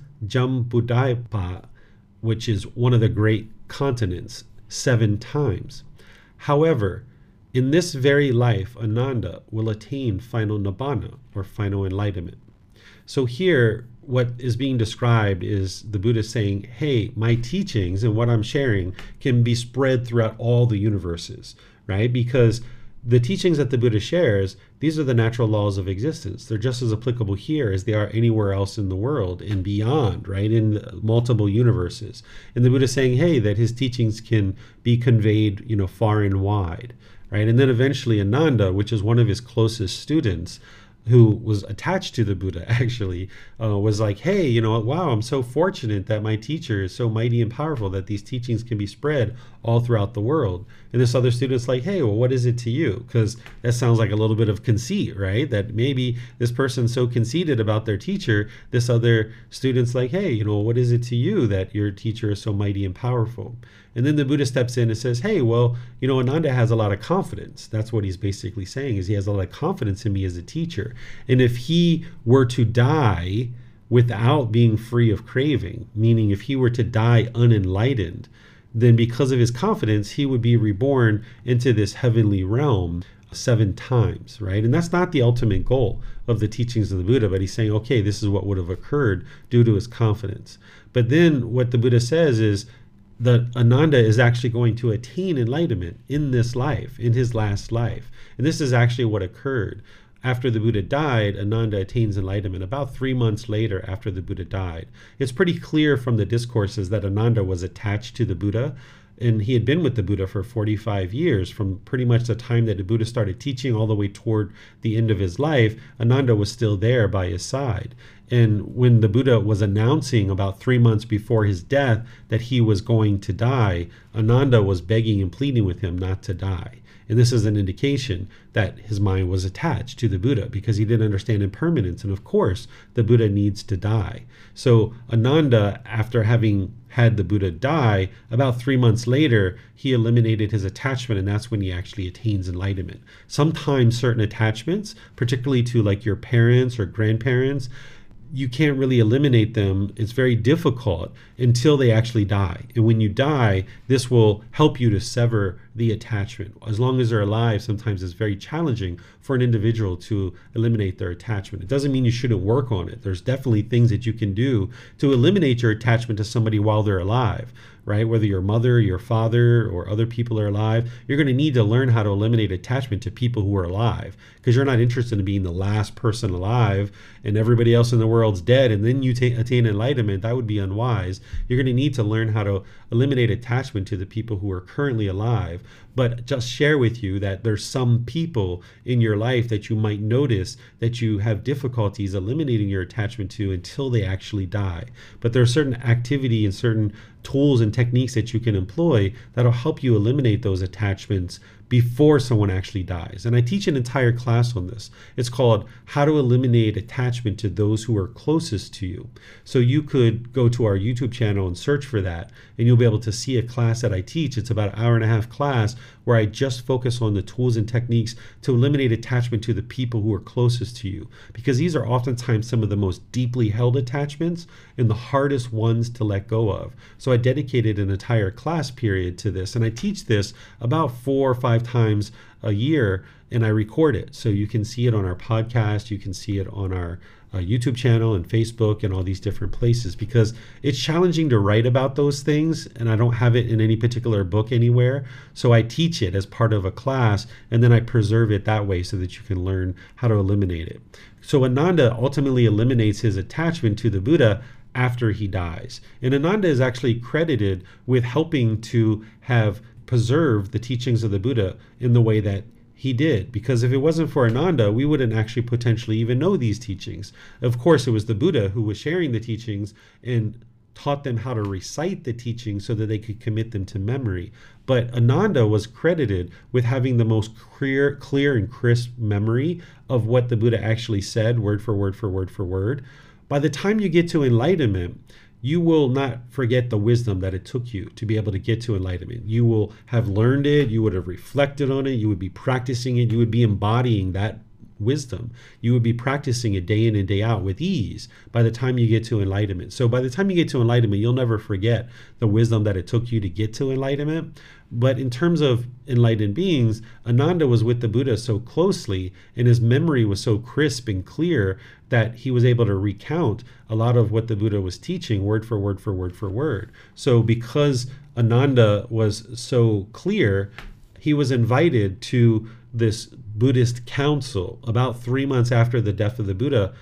Jambudvipa, which is one of the great continents, 7 times. However, in this very life, Ananda will attain final nibbana, or final enlightenment. So here, what is being described is the Buddha saying, hey, my teachings and what I'm sharing can be spread throughout all the universes, right? Because the teachings that the Buddha shares, these are the natural laws of existence. They're just as applicable here as they are anywhere else in the world and beyond, right? In multiple universes. And the Buddha is saying, hey, that his teachings can be conveyed, far and wide, right? And then eventually Ananda, which is one of his closest students, who was attached to the Buddha actually, was like, hey, wow, I'm so fortunate that my teacher is so mighty and powerful that these teachings can be spread all throughout the world. And this other student's like, hey, well, what is it to you? Because that sounds like a little bit of conceit, right? That maybe this person's so conceited about their teacher, this other student's like, hey, what is it to you that your teacher is so mighty and powerful? And then the Buddha steps in and says, hey, well, Ananda has a lot of confidence. That's what he's basically saying, is he has a lot of confidence in me as a teacher. And if he were to die without being free of craving, meaning if he were to die unenlightened, then because of his confidence, he would be reborn into this heavenly realm 7 times, right? And that's not the ultimate goal of the teachings of the Buddha, but he's saying, okay, this is what would have occurred due to his confidence. But then what the Buddha says is, that Ananda is actually going to attain enlightenment in this life, in his last life. And this is actually what occurred. After the Buddha died, Ananda attains enlightenment about 3 months later after the Buddha died. It's pretty clear from the discourses that Ananda was attached to the Buddha, and he had been with the Buddha for 45 years, from pretty much the time that the Buddha started teaching all the way toward the end of his life. Ananda was still there by his side. And when the Buddha was announcing about 3 months before his death that he was going to die, Ananda was begging and pleading with him not to die. And this is an indication that his mind was attached to the Buddha because he didn't understand impermanence. And of course, the Buddha needs to die. So Ananda, after having had the Buddha die, about 3 months later, he eliminated his attachment, and that's when he actually attains enlightenment. Sometimes certain attachments, particularly to like your parents or grandparents, you can't really eliminate them. It's very difficult until they actually die. And when you die, this will help you to sever the attachment. As long as they're alive, sometimes it's very challenging for an individual to eliminate their attachment. It doesn't mean you shouldn't work on it. There's definitely things that you can do to eliminate your attachment to somebody while they're alive, right? Whether your mother, your father, or other people are alive, you're going to need to learn how to eliminate attachment to people who are alive, because you're not interested in being the last person alive and everybody else in the world's dead and then you attain enlightenment. That would be unwise. You're going to need to learn how to eliminate attachment to the people who are currently alive. But just share with you that there's some people in your life that you might notice that you have difficulties eliminating your attachment to until they actually die. But there are certain activity and certain tools and techniques that you can employ that'll help you eliminate those attachments before someone actually dies. And I teach an entire class on this. It's called How to Eliminate Attachment to Those Who Are Closest to You. So you could go to our YouTube channel and search for that, and you'll be able to see a class that I teach. It's about an 1.5-hour class where I just focus on the tools and techniques to eliminate attachment to the people who are closest to you, because these are oftentimes some of the most deeply held attachments and the hardest ones to let go of. So I dedicated an entire class period to this, and I teach this about 4 or 5 5 times a year, and I record it. So you can see it on our podcast, you can see it on our YouTube channel and Facebook and all these different places, because it's challenging to write about those things, and I don't have it in any particular book anywhere. So I teach it as part of a class, and then I preserve it that way so that you can learn how to eliminate it. So Ananda ultimately eliminates his attachment to the Buddha after he dies. And Ananda is actually credited with helping to have preserved the teachings of the Buddha in the way that he did, because if it wasn't for Ananda, we wouldn't actually potentially even know these teachings. Of course, it was the Buddha who was sharing the teachings and taught them how to recite the teachings so that they could commit them to memory. But Ananda was credited with having the most clear and crisp memory of what the Buddha actually said, word for word for word for word. By the time you get to enlightenment, you will not forget the wisdom that it took you to be able to get to enlightenment. You will have learned it, you would have reflected on it, you would be practicing it, you would be embodying that wisdom. You would be practicing it day in and day out with ease by the time you get to enlightenment. So by the time you get to enlightenment, you'll never forget the wisdom that it took you to get to enlightenment. But in terms of enlightened beings, Ananda was with the Buddha so closely, and his memory was so crisp and clear that he was able to recount a lot of what the Buddha was teaching word for word for word for word. So because Ananda was so clear, he was invited to this Buddhist council. About 3 months after the death of the Buddha,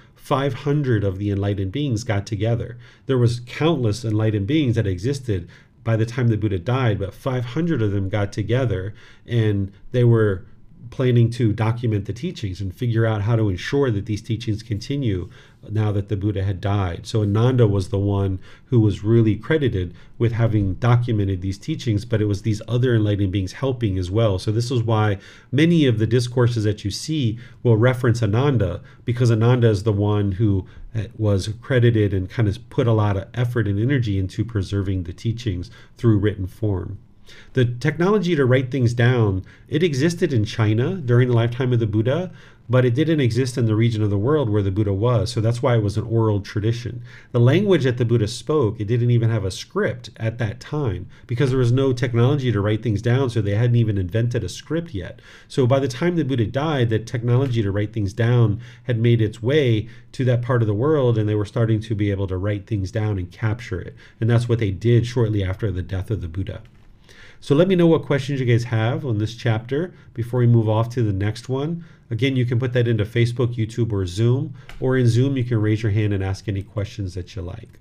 500 of the enlightened beings got together. There was countless enlightened beings that existed by the time the Buddha died, but 500 of them got together, and they were planning to document the teachings and figure out how to ensure that these teachings continue now that the Buddha had died. So Ananda was the one who was really credited with having documented these teachings, but it was these other enlightened beings helping as well. So this is why many of the discourses that you see will reference Ananda, because Ananda is the one who was credited and kind of put a lot of effort and energy into preserving the teachings through written form. The technology to write things down, it existed in China during the lifetime of the Buddha, but it didn't exist in the region of the world where the Buddha was. So that's why it was an oral tradition. The language that the Buddha spoke, it didn't even have a script at that time because there was no technology to write things down. So they hadn't even invented a script yet. So by the time the Buddha died, the technology to write things down had made its way to that part of the world, and they were starting to be able to write things down and capture it. And that's what they did shortly after the death of the Buddha. So let me know what questions you guys have on this chapter before we move off to the next one. Again, you can put that into Facebook, YouTube, or Zoom. Or in Zoom, you can raise your hand and ask any questions that you like.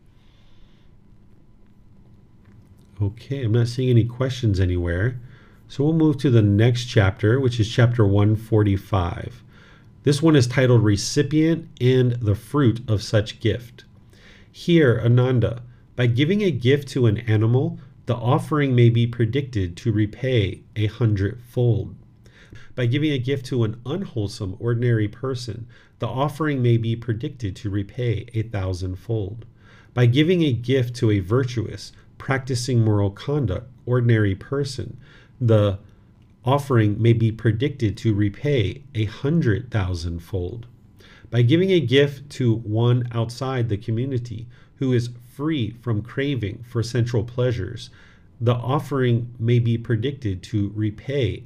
Okay, I'm not seeing any questions anywhere. So we'll move to the next chapter, which is chapter 145. This one is titled Recipient and the Fruit of Such Gift. Here, Ananda, by giving a gift to an animal, the offering may be predicted to repay 100-fold. By giving a gift to an unwholesome, ordinary person, the offering may be predicted to repay 1,000-fold. By giving a gift to a virtuous, practicing moral conduct, ordinary person, the offering may be predicted to repay 100,000-fold. By giving a gift to one outside the community who is free from craving for sensual pleasures, the offering may be predicted to repay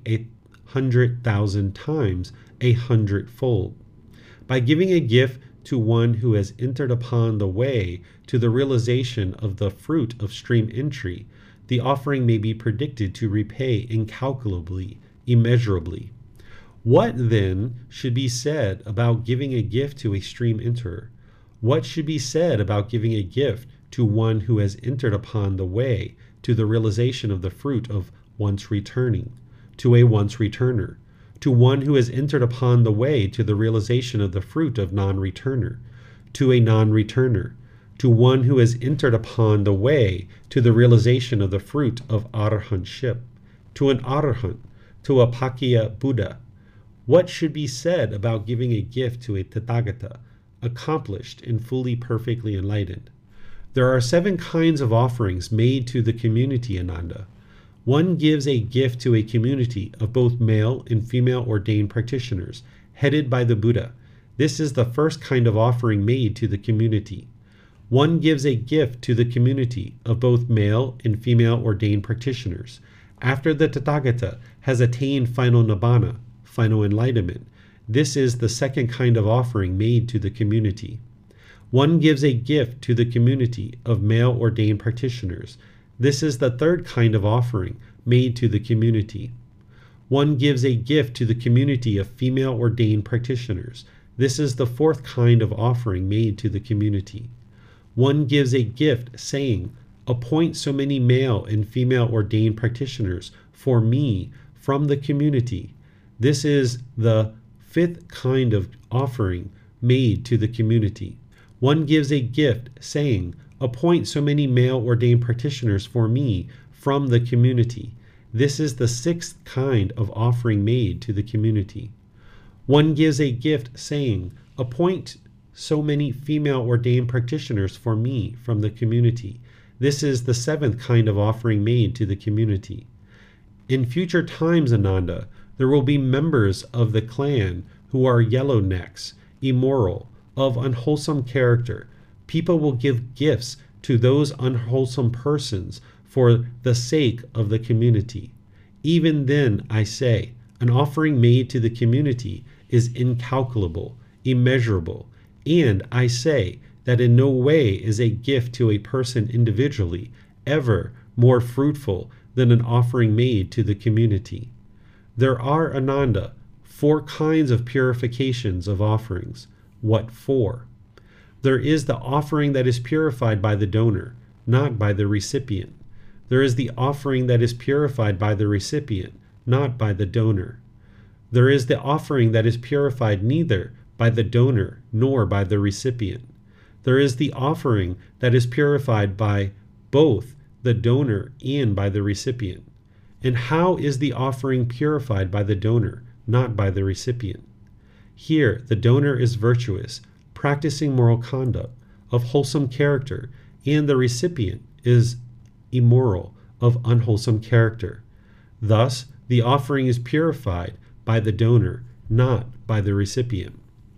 100,000 times 100-fold. By giving a gift to one who has entered upon the way to the realization of the fruit of stream entry, the offering may be predicted to repay incalculably, immeasurably. What then should be said about giving a gift to a stream enterer? What should be said about giving a gift to one who has entered upon the way to the realization of the fruit of once returning, to a once returner, to one who has entered upon the way to the realization of the fruit of non-returner, to a non-returner, to one who has entered upon the way to the realization of the fruit of arahantship, to an arahant, to a Pakya Buddha? What should be said about giving a gift to a Tathagata, accomplished and fully perfectly enlightened? There are 7 kinds of offerings made to the community, Ananda. One gives a gift to a community of both male and female ordained practitioners, headed by the Buddha. This is the first kind of offering made to the community. One gives a gift to the community of both male and female ordained practitioners. After the Tathagata has attained final nibbana, final enlightenment, this is the second kind of offering made to the community. One gives a gift to the community of male ordained practitioners. This is the third kind of offering made to the community. One gives a gift to the community of female ordained practitioners. This is the fourth kind of offering made to the community. One gives a gift saying, "Appoint so many male and female ordained practitioners for me from the community." This is the fifth kind of offering made to the community. One gives a gift saying, "Appoint so many male ordained practitioners for me from the community." This is the sixth kind of offering made to the community. One gives a gift saying, "Appoint so many female ordained practitioners for me from the community." This is the seventh kind of offering made to the community. In future times, Ananda, there will be members of the clan who are yellow necks, immoral, of unwholesome character. People will give gifts to those unwholesome persons for the sake of the community. Even then, I say, an offering made to the community is incalculable, immeasurable, and I say that in no way is a gift to a person individually ever more fruitful than an offering made to the community. There are, Ananda, 4 kinds of purifications of offerings. What 4? There is the offering that is purified by the donor, not by the recipient. There is the offering that is purified by the recipient, not by the donor. There is the offering that is purified neither by the donor nor by the recipient. There is the offering that is purified by both the donor and by the recipient. And how is the offering purified by the donor, not by the recipient? Here, the donor is virtuous, practicing moral conduct, of wholesome character, and the recipient is immoral, of unwholesome character. Thus, the offering is purified by the donor, not by the recipient.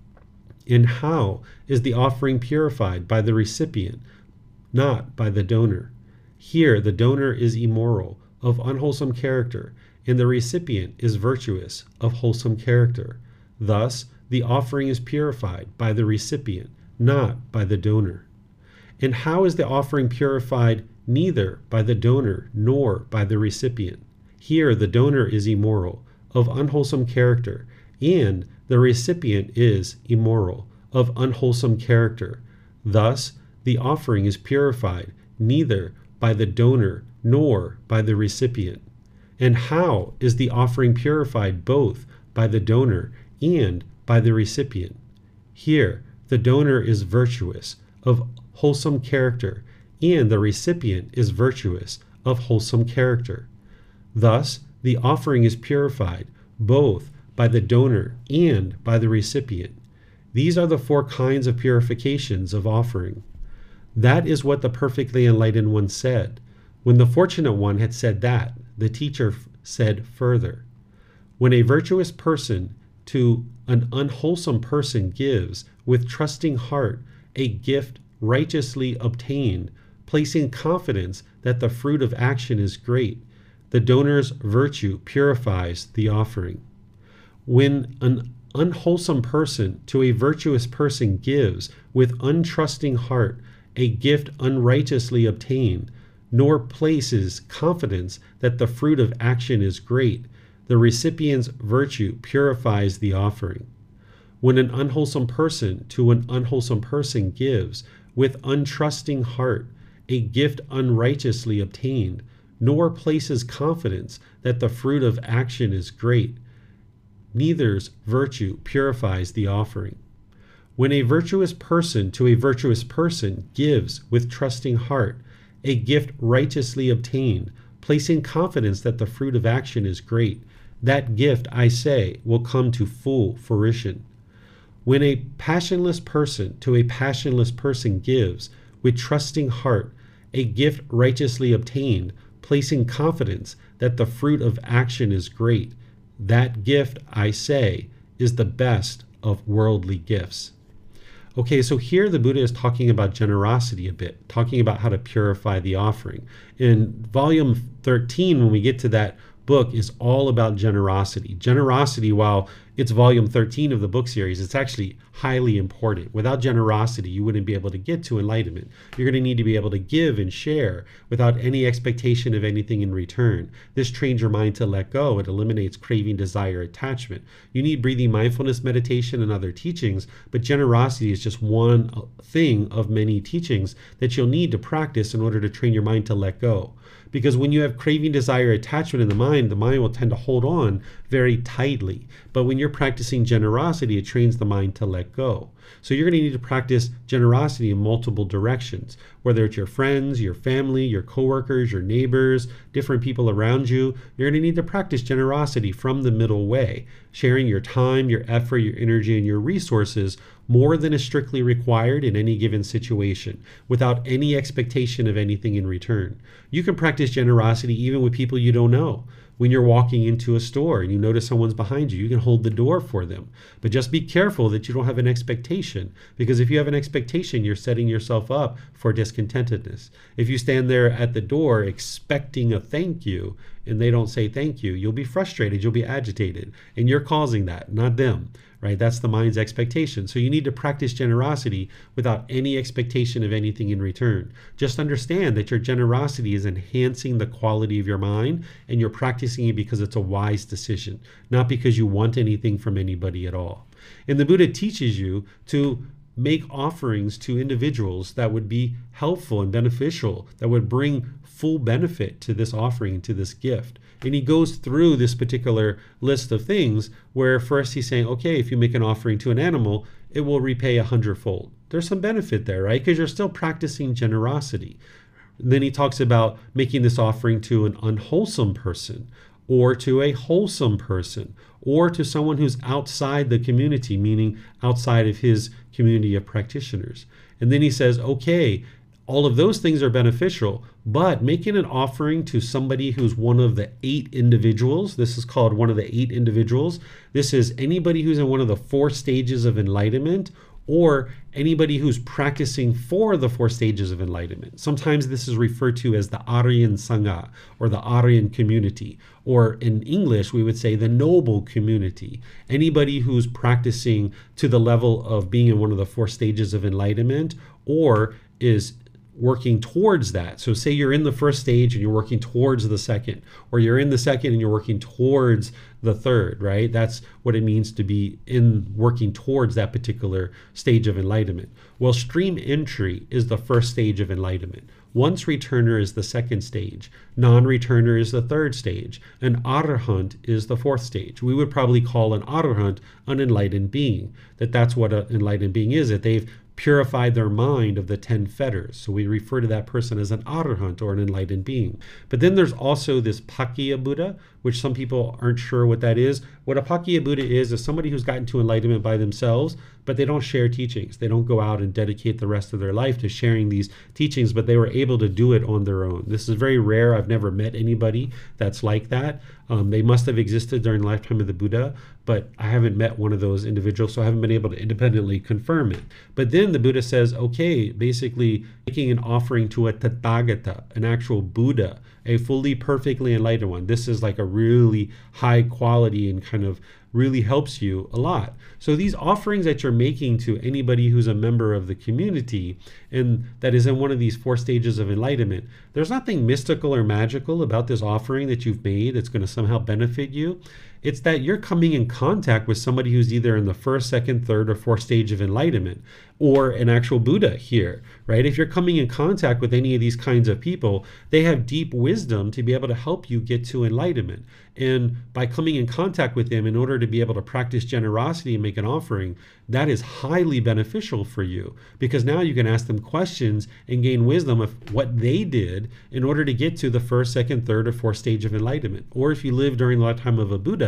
And how is the offering purified by the recipient, not by the donor? Here, the donor is immoral, of unwholesome character, and the recipient is virtuous, of wholesome character. Thus, the offering is purified by the recipient, not by the donor. And how is the offering purified neither by the donor nor by the recipient? Here, the donor is immoral, of unwholesome character, and the recipient is immoral, of unwholesome character. Thus, the offering is purified neither by the donor nor by the recipient. And how is the offering purified both by the donor and by the recipient? Here, the donor is virtuous, of wholesome character, and the recipient is virtuous, of wholesome character. Thus, the offering is purified both by the donor and by the recipient. These are the 4 kinds of purifications of offering. That is what the perfectly enlightened one said. When the fortunate one had said that, the teacher said further, "When a virtuous person to an unwholesome person gives, with trusting heart, a gift righteously obtained, placing confidence that the fruit of action is great, the donor's virtue purifies the offering. When an unwholesome person to a virtuous person gives, with untrusting heart, a gift unrighteously obtained, nor places confidence that the fruit of action is great, the recipient's virtue purifies the offering. When an unwholesome person to an unwholesome person gives, with untrusting heart, a gift unrighteously obtained, nor places confidence that the fruit of action is great, neither's virtue purifies the offering. When a virtuous person to a virtuous person gives, with trusting heart, a gift righteously obtained, placing confidence that the fruit of action is great, that gift, I say, will come to full fruition. When a passionless person to a passionless person gives, with trusting heart, a gift righteously obtained, placing confidence that the fruit of action is great, that gift, I say, is the best of worldly gifts. Okay, so here the Buddha is talking about generosity a bit, talking about how to purify the offering. In volume 13, when we get to that book, is all about generosity. Generosity, while it's volume 13 of the book series, it's actually highly important. Without generosity, you wouldn't be able to get to enlightenment. You're going to need to be able to give and share without any expectation of anything in return. This trains your mind to let go. It eliminates craving, desire, attachment. You need breathing mindfulness meditation and other teachings, but generosity is just one thing of many teachings that you'll need to practice in order to train your mind to let go. Because when you have craving, desire, attachment in the mind will tend to hold on very tightly. But when you're practicing generosity, it trains the mind to let go. So you're going to need to practice generosity in multiple directions, whether it's your friends, your family, your coworkers, your neighbors, different people around you. You're going to need to practice generosity from the middle way, sharing your time, your effort, your energy, and your resources more than is strictly required in any given situation, without any expectation of anything in return. You can practice generosity even with people you don't know. When you're walking into a store and you notice someone's behind you, you can hold the door for them. But just be careful that you don't have an expectation, because if you have an expectation, you're setting yourself up for discontentedness. If you stand there at the door expecting a thank you and they don't say thank you, you'll be frustrated, you'll be agitated, and you're causing that, not them. Right? That's the mind's expectation. So you need to practice generosity without any expectation of anything in return. Just understand that your generosity is enhancing the quality of your mind, and you're practicing it because it's a wise decision, not because you want anything from anybody at all. And the Buddha teaches you to make offerings to individuals that would be helpful and beneficial, that would bring full benefit to this offering, to this gift. And he goes through this particular list of things where first he's saying, okay, if you make an offering to an animal, it will repay 100-fold. There's some benefit there, right? Because you're still practicing generosity. And then he talks about making this offering to an unwholesome person, or to a wholesome person, or to someone who's outside the community, meaning outside of his community of practitioners. And then he says, okay, all of those things are beneficial, but making an offering to somebody who's one of the 8 individuals, this is called one of the 8 individuals. This is anybody who's in one of the 4 stages of enlightenment, or anybody who's practicing for the 4 stages of enlightenment. Sometimes this is referred to as the Aryan Sangha, or the Aryan community, or in English we would say the noble community. Anybody who's practicing to the level of being in one of the 4 stages of enlightenment, or is working towards that. So say you're in the first stage and you're working towards the second, or you're in the second and you're working towards the third, right? That's what it means to be in working towards that particular stage of enlightenment. Well, stream entry is the first stage of enlightenment. Once returner is the second stage. Non-returner is the third stage. An arahant is the 4th stage. We would probably call an arahant an enlightened being. That's what an enlightened being is, that they've purified their mind of the 10 fetters. So we refer to that person as an arahant, or an enlightened being. But then there's also this Pakya Buddha, which some people aren't sure what that is. What a Pakya Buddha is somebody who's gotten to enlightenment by themselves, but they don't share teachings. They don't go out and dedicate the rest of their life to sharing these teachings, but they were able to do it on their own. This is very rare. I've never met anybody that's like that. They must have existed during the lifetime of the Buddha, but I haven't met one of those individuals, so I haven't been able to independently confirm it. But then the Buddha says, okay, basically making an offering to a Tathagata, an actual Buddha, a fully perfectly enlightened one. This is like a really high quality and kind of really helps you a lot. So these offerings that you're making to anybody who's a member of the community and that is in one of these 4 stages of enlightenment, there's nothing mystical or magical about this offering that you've made that's going to somehow benefit you. It's that you're coming in contact with somebody who's either in the 1st, 2nd, 3rd, or 4th stage of enlightenment, or an actual Buddha here, right? If you're coming in contact with any of these kinds of people, they have deep wisdom to be able to help you get to enlightenment. And by coming in contact with them in order to be able to practice generosity and make an offering, that is highly beneficial for you, because now you can ask them questions and gain wisdom of what they did in order to get to the 1st, 2nd, 3rd, or 4th stage of enlightenment. Or if you live during the lifetime of a Buddha,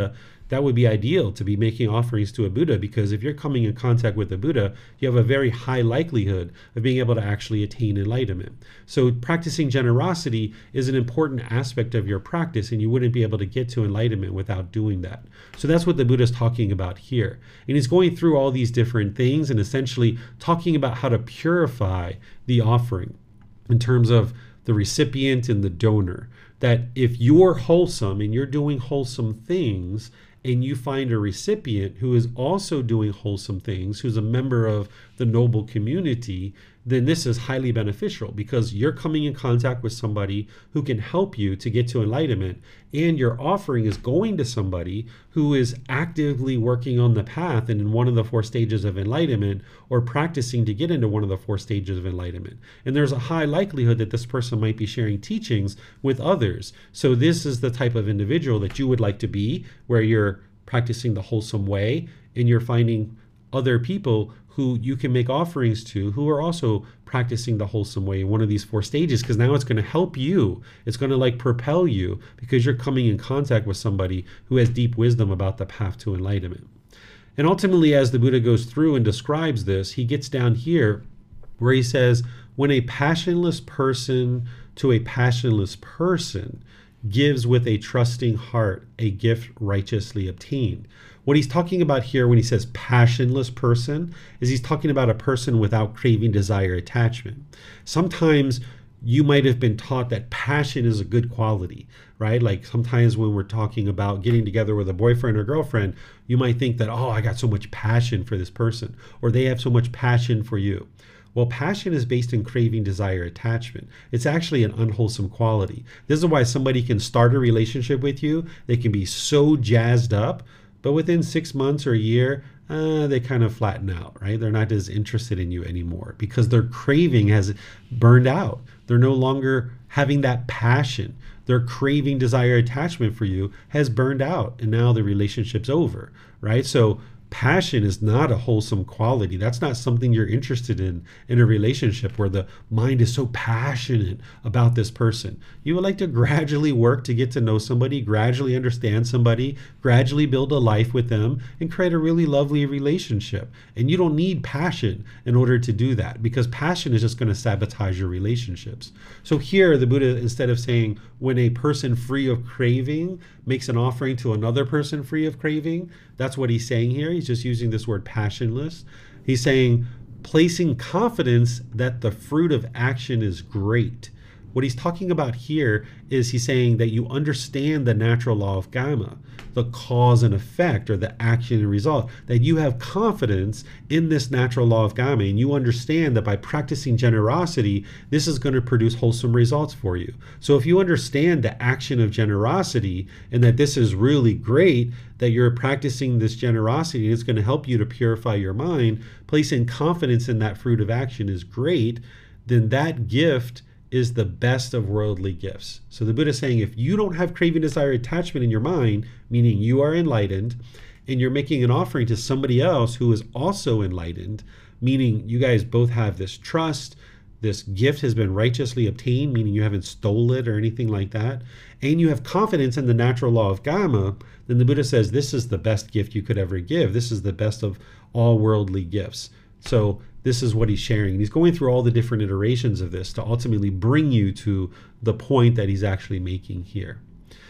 that would be ideal to be making offerings to a Buddha, because if you're coming in contact with the Buddha, you have a very high likelihood of being able to actually attain enlightenment. So practicing generosity is an important aspect of your practice, and you wouldn't be able to get to enlightenment without doing that. So that's what the Buddha is talking about here. And he's going through all these different things and essentially talking about how to purify the offering in terms of the recipient and the donor. That if you're wholesome and you're doing wholesome things, and you find a recipient who is also doing wholesome things, who's a member of the noble community, then this is highly beneficial, because you're coming in contact with somebody who can help you to get to enlightenment, and your offering is going to somebody who is actively working on the path and in one of the 4 stages of enlightenment, or practicing to get into one of the 4 stages of enlightenment. And there's a high likelihood that this person might be sharing teachings with others. So this is the type of individual that you would like to be, where you're practicing the wholesome way and you're finding other people who you can make offerings to who are also practicing the wholesome way in one of these 4 stages, because now it's going to help you. It's going to like propel you, because you're coming in contact with somebody who has deep wisdom about the path to enlightenment. And ultimately, as the Buddha goes through and describes this, he gets down here where he says, when a passionless person to a passionless person gives with a trusting heart a gift righteously obtained. What he's talking about here when he says passionless person is he's talking about a person without craving, desire, attachment. Sometimes you might have been taught that passion is a good quality, right? Like sometimes when we're talking about getting together with a boyfriend or girlfriend, you might think that, oh, I got so much passion for this person, or they have so much passion for you. Well, passion is based in craving, desire, attachment. It's actually an unwholesome quality. This is why somebody can start a relationship with you. They can be so jazzed up, but within 6 months or a year, they kind of flatten out, right? They're not as interested in you anymore because their craving has burned out. They're no longer having that passion. Their craving, desire, attachment for you has burned out, and now the relationship's over, right? So passion is not a wholesome quality. That's not something you're interested in a relationship where the mind is so passionate about this person. You would like to gradually work to get to know somebody, gradually understand somebody, gradually build a life with them, and create a really lovely relationship. And you don't need passion in order to do that, because passion is just going to sabotage your relationships. So here the Buddha, instead of saying when a person free of craving makes an offering to another person free of craving, that's what he's saying here. He's just using this word passionless. He's saying placing confidence that the fruit of action is great. What he's talking about here is he's saying that you understand the natural law of karma, the cause and effect, or the action and result, that you have confidence in this natural law of karma, and you understand that by practicing generosity, this is going to produce wholesome results for you. So if you understand the action of generosity and that this is really great, that you're practicing this generosity and it's going to help you to purify your mind, placing confidence in that fruit of action is great, then that gift is the best of worldly gifts. So the Buddha is saying, if you don't have craving, desire, attachment in your mind, meaning you are enlightened, and you're making an offering to somebody else who is also enlightened, meaning you guys both have this trust, this gift has been righteously obtained, meaning you haven't stolen it or anything like that, and you have confidence in the natural law of karma, then the Buddha says this is the best gift you could ever give. This is the best of all worldly gifts. So this is what he's sharing. And he's going through all the different iterations of this to ultimately bring you to the point that he's actually making here.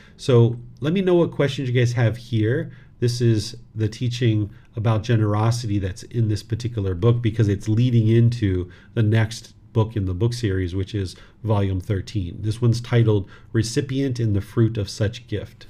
So let me know what questions you guys have here. This is the teaching about generosity that's in this particular book, because it's leading into the next book in the book series, which is volume 13. This one's titled Recipient in the Fruit of Such Gift.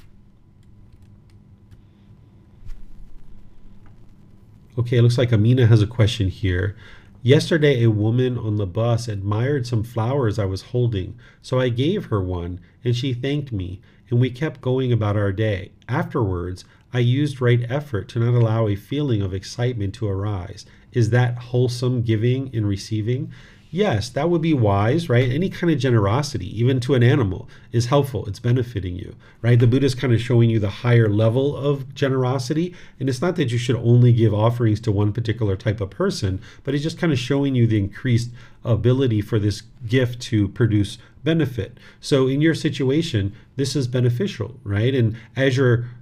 Okay, it looks like Amina has a question here. Yesterday, a woman on the bus admired some flowers I was holding, so I gave her one, and she thanked me, and we kept going about our day. Afterwards, I used right effort to not allow a feeling of excitement to arise. Is that wholesome giving and receiving? Yes, that would be wise, right? Any kind of generosity, even to an animal, is helpful. It's benefiting you, right? The Buddha is kind of showing you the higher level of generosity. And it's not that you should only give offerings to one particular type of person, but it's just kind of showing you the increased ability for this gift to produce benefit. So in your situation, this is beneficial, right? And as you're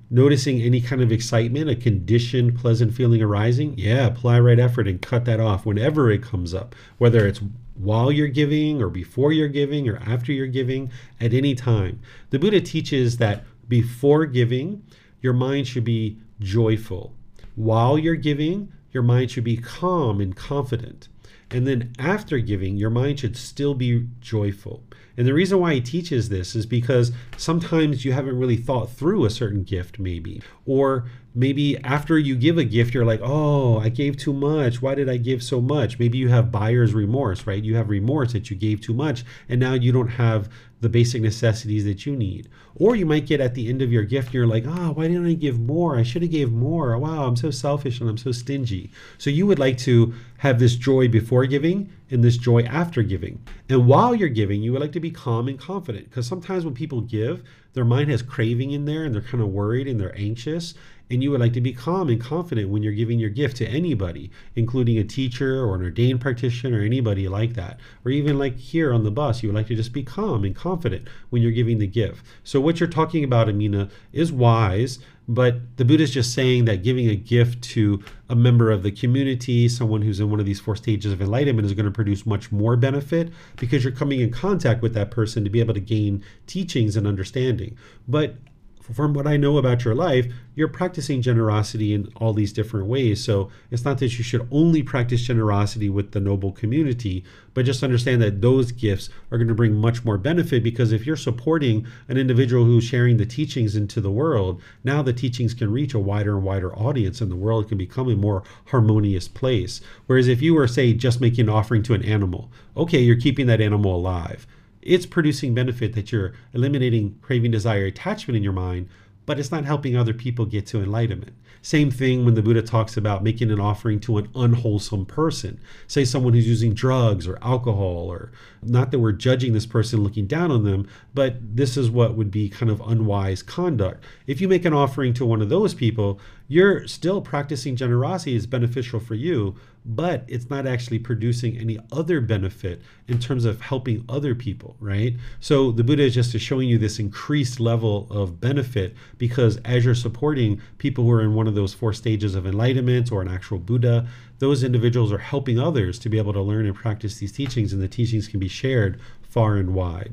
Noticing any kind of excitement, a conditioned, pleasant feeling arising? Yeah, apply right effort and cut that off whenever it comes up, whether it's while you're giving or before you're giving or after you're giving, at any time. The Buddha teaches that before giving, your mind should be joyful. While you're giving, your mind should be calm and confident. And then after giving, your mind should still be joyful. And the reason why he teaches this is because sometimes you haven't really thought through a certain gift, maybe. Or maybe after you give a gift, you're like, oh, I gave too much. Why did I give so much? Maybe you have buyer's remorse, right? You have remorse that you gave too much, and now you don't have the basic necessities that you need. Or you might get at the end of your gift and you're like, oh, why didn't I give more? I should have gave more. Wow, I'm so selfish and I'm so stingy. So you would like to have this joy before giving and this joy after giving. And while you're giving, you would like to be calm and confident, because sometimes when people give, their mind has craving in there and they're kind of worried and they're anxious. And you would like to be calm and confident when you're giving your gift to anybody, including a teacher or an ordained practitioner or anybody like that. Or even like here on the bus, you would like to just be calm and confident when you're giving the gift. So what you're talking about, Amina, is wise, but the Buddha is just saying that giving a gift to a member of the community, someone who's in one of these 4 stages of enlightenment, is going to produce much more benefit because you're coming in contact with that person to be able to gain teachings and understanding. But from what I know about your life, you're practicing generosity in all these different ways. So it's not that you should only practice generosity with the noble community, but just understand that those gifts are going to bring much more benefit, because if you're supporting an individual who's sharing the teachings into the world, now the teachings can reach a wider and wider audience and the world can become a more harmonious place. Whereas if you were, say, just making an offering to an animal, okay, you're keeping that animal alive. It's producing benefit that you're eliminating craving, desire, attachment in your mind, but it's not helping other people get to enlightenment. Same thing when the Buddha talks about making an offering to an unwholesome person. Say someone who's using drugs or alcohol, or not that we're judging this person, looking down on them, but this is what would be kind of unwise conduct. If you make an offering to one of those people, you're still practicing generosity. It's beneficial for you, but it's not actually producing any other benefit in terms of helping other people, right? So the Buddha is just showing you this increased level of benefit, because as you're supporting people who are in one of those 4 stages of enlightenment or an actual Buddha, those individuals are helping others to be able to learn and practice these teachings, and the teachings can be shared far and wide.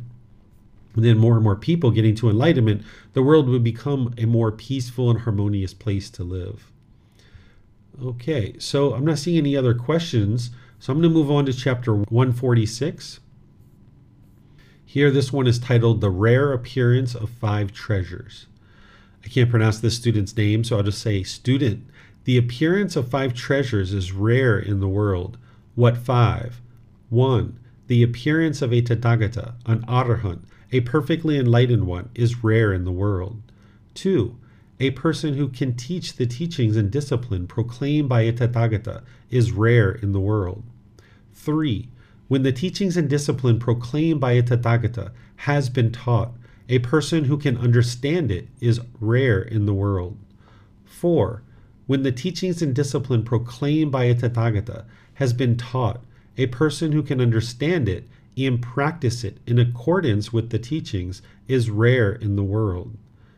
And then more and more people getting to enlightenment, the world would become a more peaceful and harmonious place to live. Okay, so I'm not seeing any other questions, so I'm going to move on to chapter 146. Here, this one is titled The Rare Appearance of 5 Treasures. I can't pronounce this student's name, so I'll just say, student, the appearance of 5 treasures is rare in the world. What 5? 1. The appearance of a Tathagata, an Arahant, a perfectly enlightened one, is rare in the world. 2. A person who can teach the teachings and discipline proclaimed by a Tathagata is rare in the world. 3. When the teachings and discipline proclaimed by a Tathagata has been taught, a person who can understand it is rare in the world. 4. When the teachings and discipline proclaimed by a Tathagata has been taught, a person who can understand it and practice it in accordance with the teachings is rare in the world.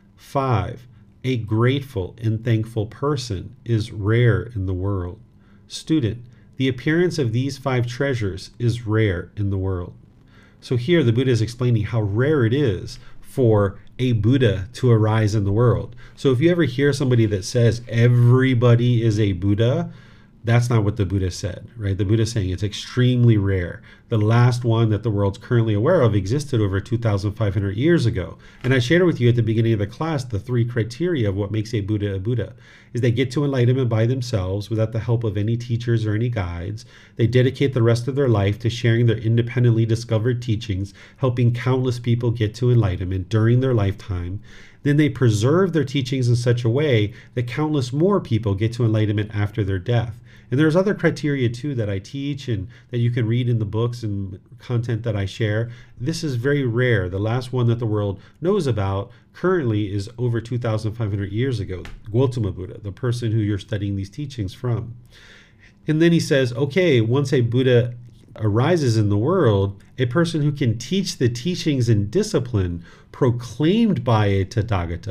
5. A grateful and thankful person is rare in the world. Student, the appearance of these 5 treasures is rare in the world. So here the Buddha is explaining how rare it is for a Buddha to arise in the world. So if you ever hear somebody that says everybody is a Buddha, that's not what the Buddha said, right? The Buddha is saying it's extremely rare. The last one that the world's currently aware of existed over 2,500 years ago. And I shared with you at the beginning of the class the 3 criteria of what makes a Buddha, is they get to enlightenment by themselves without the help of any teachers or any guides. They dedicate the rest of their life to sharing their independently discovered teachings, helping countless people get to enlightenment during their lifetime. Then they preserve their teachings in such a way that countless more people get to enlightenment after their death. And there's other criteria too that I teach and that you can read in the books and content that I share. This is very rare. The last one that the world knows about currently is over 2,500 years ago, Gautama Buddha, the person who you're studying these teachings from. And then he says, okay, once a Buddha arises in the world, a person who can teach the teachings and discipline proclaimed by a Tathagata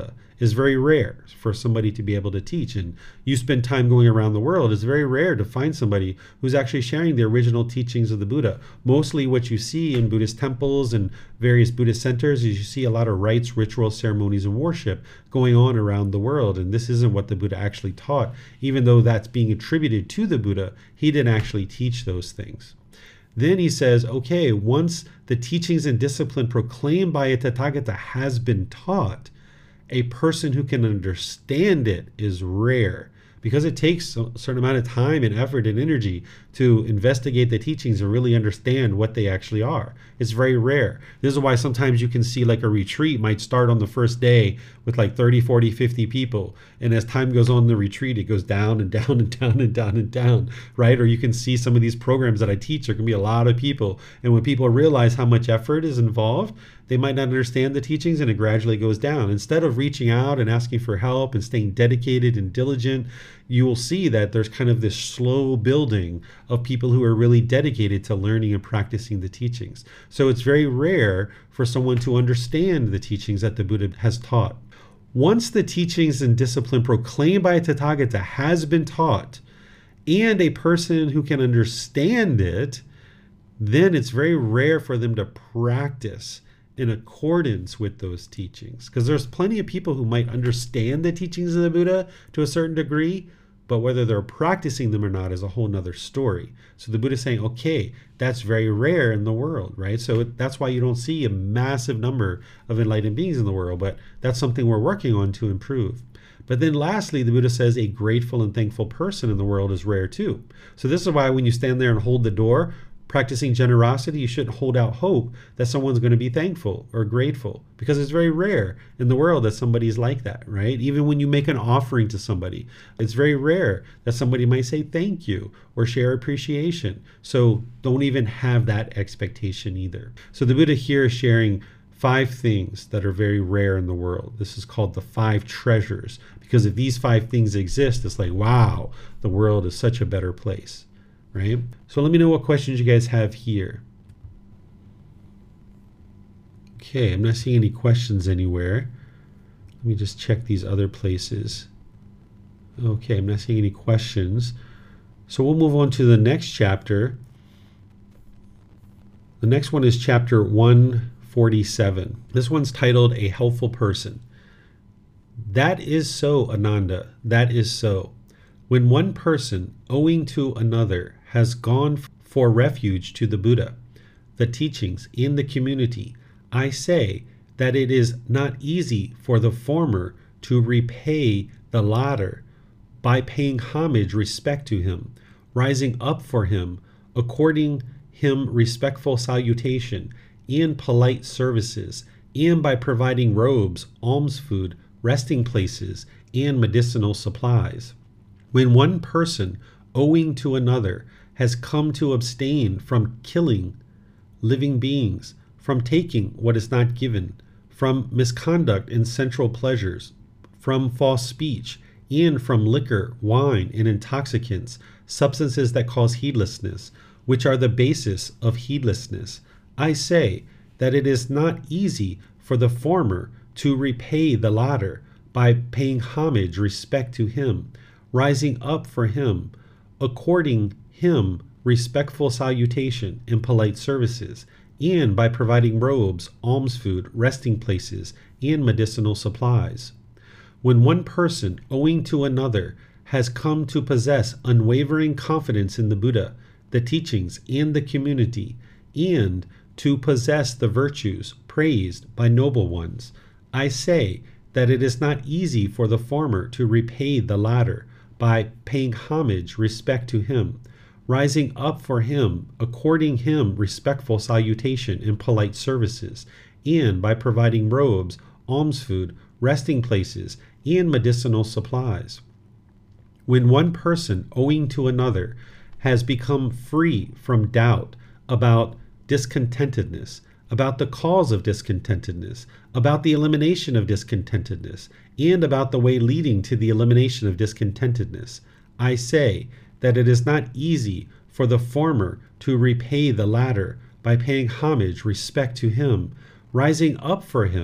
is very rare for somebody to be able to teach. And you spend time going around the world, it's very rare to find somebody who's actually sharing the original teachings of the Buddha. Mostly what you see in Buddhist temples and various Buddhist centers is you see a lot of rites, rituals, ceremonies, and worship going on around the world. And this isn't what the Buddha actually taught. Even though that's being attributed to the Buddha, he didn't actually teach those things. Then he says, okay, once the teachings and discipline proclaimed by a Tathagata has been taught, a person who can understand it is rare, because it takes a certain amount of time and effort and energy to investigate the teachings and really understand what they actually are. It's very rare. This is why sometimes you can see like a retreat might start on the first day with like 30, 40, 50 people. And as time goes on in the retreat, it goes down and down and down and down and down, right? Or you can see some of these programs that I teach, there can be a lot of people. And when people realize how much effort is involved, they might not understand the teachings and it gradually goes down. Instead of reaching out and asking for help and staying dedicated and diligent, you will see that there's kind of this slow building of people who are really dedicated to learning and practicing the teachings. So it's very rare for someone to understand the teachings that the Buddha has taught. Once the teachings and discipline proclaimed by a Tathagata has been taught, and a person who can understand it, then it's very rare for them to practice in accordance with those teachings. Because there's plenty of people who might understand the teachings of the Buddha to a certain degree, but whether they're practicing them or not is a whole nother story. So the Buddha is saying, okay, that's very rare in the world, right? So that's why you don't see a massive number of enlightened beings in the world, but that's something we're working on to improve. But then lastly, the Buddha says a grateful and thankful person in the world is rare too. So this is why when you stand there and hold the door, practicing generosity, you shouldn't hold out hope that someone's going to be thankful or grateful, because it's very rare in the world that somebody's like that, right? Even when you make an offering to somebody, it's very rare that somebody might say thank you or share appreciation. So don't even have that expectation either. So the Buddha here is sharing 5 things that are very rare in the world. This is called the 5 treasures, because if these 5 things exist, it's like, wow, the world is such a better place. Right? So let me know what questions you guys have here. Okay, I'm not seeing any questions anywhere. Let me just check these other places. Okay, I'm not seeing any questions. So we'll move on to the next chapter. The next one is chapter 147. This one's titled A Helpful Person. That is so, Ananda, that is so. When one person, owing to another, has gone for refuge to the Buddha, the teachings in the community, I say that it is not easy for the former to repay the latter by paying homage, respect to him, rising up for him, according him respectful salutation and polite services, and by providing robes, alms food, resting places, and medicinal supplies. When one person, owing to another, has come to abstain from killing living beings, from taking what is not given, from misconduct in sensual pleasures, from false speech, and from liquor, wine, and intoxicants, substances that cause heedlessness, which are the basis of heedlessness, I say that it is not easy for the former to repay the latter by paying homage, respect to him, rising up for him, according him respectful salutation and polite services, and by providing robes, alms food, resting places, and medicinal supplies. When one person, owing to another, has come to possess unwavering confidence in the Buddha, the teachings, and the community, and to possess the virtues praised by noble ones, I say that it is not easy for the former to repay the latter by paying homage, respect to him, rising up for him, according him respectful salutation and polite services, and by providing robes, alms food, resting places, and medicinal supplies. When one person, owing to another, has become free from doubt about discontentedness, about the cause of discontentedness, about the elimination of discontentedness, and about the way leading to the elimination of discontentedness, I say that it is not easy for the former to repay the latter by paying homage, respect to him, rising up for him,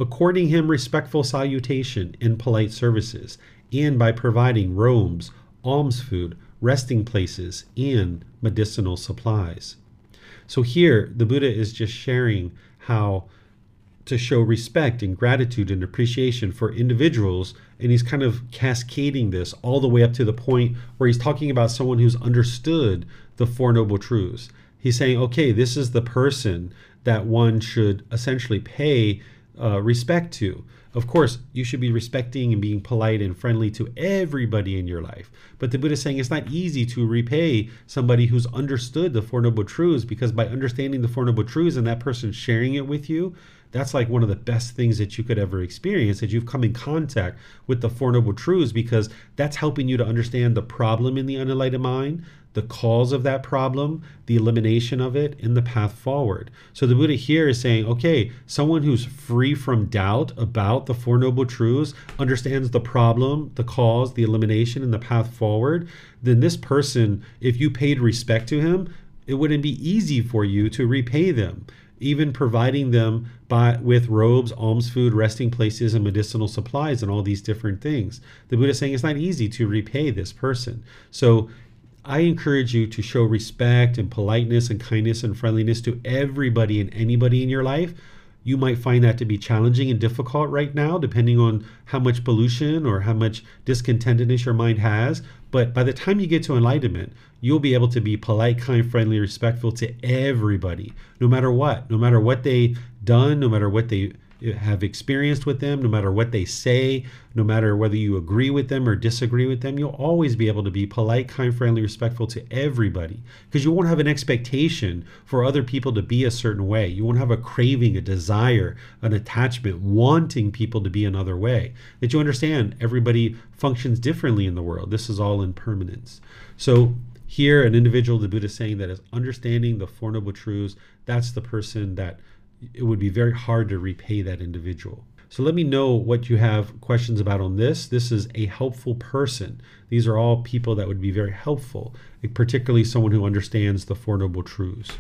according him respectful salutation and polite services, and by providing robes, alms food, resting places, and medicinal supplies. So here, the Buddha is just sharing how to show respect and gratitude and appreciation for individuals, and he's kind of cascading this all the way up to the point where he's talking about someone who's understood the Four Noble Truths. He's saying, okay, this is the person that one should essentially pay respect to. Of course, you should be respecting and being polite and friendly to everybody in your life. But the Buddha is saying it's not easy to repay somebody who's understood the Four Noble Truths, because by understanding the Four Noble Truths and that person sharing it with you, that's like one of the best things that you could ever experience, that you've come in contact with the Four Noble Truths, because that's helping you to understand the problem in the unenlightened mind, the cause of that problem, the elimination of it, and the path forward. So the Buddha here is saying, okay, someone who's free from doubt about the Four Noble Truths, understands the problem, the cause, the elimination, and the path forward, then this person, if you paid respect to him, it wouldn't be easy for you to repay them. Even providing them with robes, alms food, resting places, and medicinal supplies, and all these different things. The Buddha is saying it's not easy to repay this person. So I encourage you to show respect and politeness and kindness and friendliness to everybody and anybody in your life. You might find that to be challenging and difficult right now, depending on how much pollution or how much discontentedness your mind has. But by the time you get to enlightenment, you'll be able to be polite, kind, friendly, respectful to everybody, no matter what they've done, no matter what they have experienced with them, no matter what they say, no matter whether you agree with them or disagree with them. You'll always be able to be polite, kind, friendly, respectful to everybody, because you won't have an expectation for other people to be a certain way. You won't have a craving, a desire, an attachment, wanting people to be another way. That you understand everybody functions differently in the world. This is all impermanence. So here, an individual, the Buddha is saying that is understanding the Four Noble Truths, that's the person that it would be very hard to repay that individual. So let me know what you have questions about on this. This is a helpful person. These are all people that would be very helpful, particularly someone who understands the Four Noble Truths.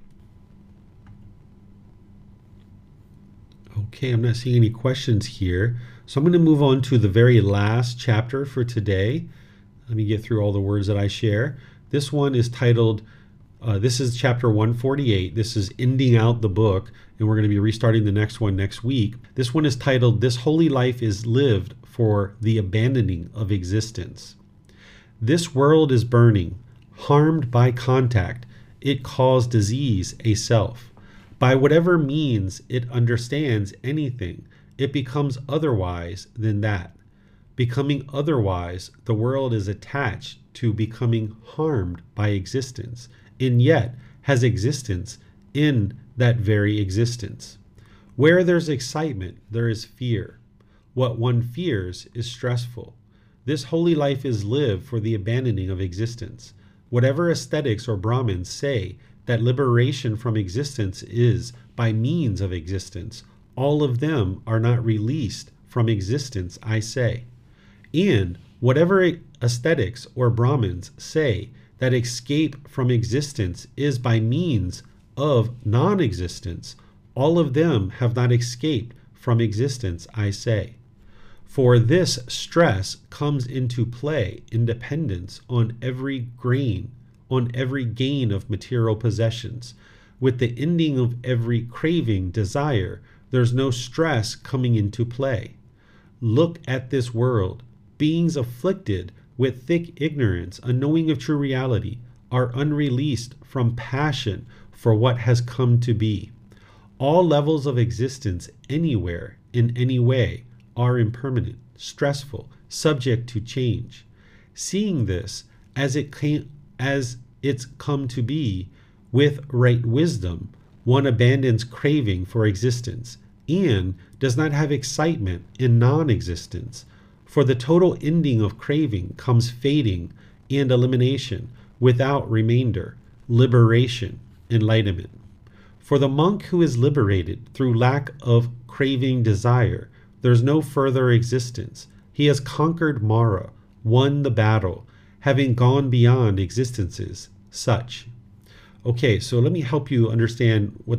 Okay, I'm not seeing any questions here. So I'm going to move on to the very last chapter for today. Let me get through all the words that I share. This one is titled, this is chapter 148. This is ending out the book, and we're going to be restarting the next one next week. This one is titled, This Holy Life is Lived for the Abandoning of Existence. This world is burning, harmed by contact. It calls disease a self. By whatever means it understands anything, it becomes otherwise than that. Becoming otherwise, the world is attached to becoming harmed by existence, and yet has existence in that very existence. Where there's excitement, there is fear. What one fears is stressful. This holy life is lived for the abandoning of existence. Whatever ascetics or Brahmins say that liberation from existence is by means of existence, all of them are not released from existence, I say. And whatever ascetics or Brahmins say that escape from existence is by means of non-existence, all of them have not escaped from existence, I say. For this stress comes into play in dependence on every gain of material possessions. With the ending of every craving, desire, there's no stress coming into play. Look at this world. Beings afflicted with thick ignorance, unknowing of true reality, are unreleased from passion for what has come to be. All levels of existence anywhere, in any way, are impermanent, stressful, subject to change. Seeing this as it's come to be, with right wisdom, one abandons craving for existence and does not have excitement in non-existence. For the total ending of craving comes fading and elimination without remainder, liberation, enlightenment. For the monk who is liberated through lack of craving desire, there's no further existence. He has conquered Mara, won the battle, having gone beyond existences such. Okay, so let me help you understand what the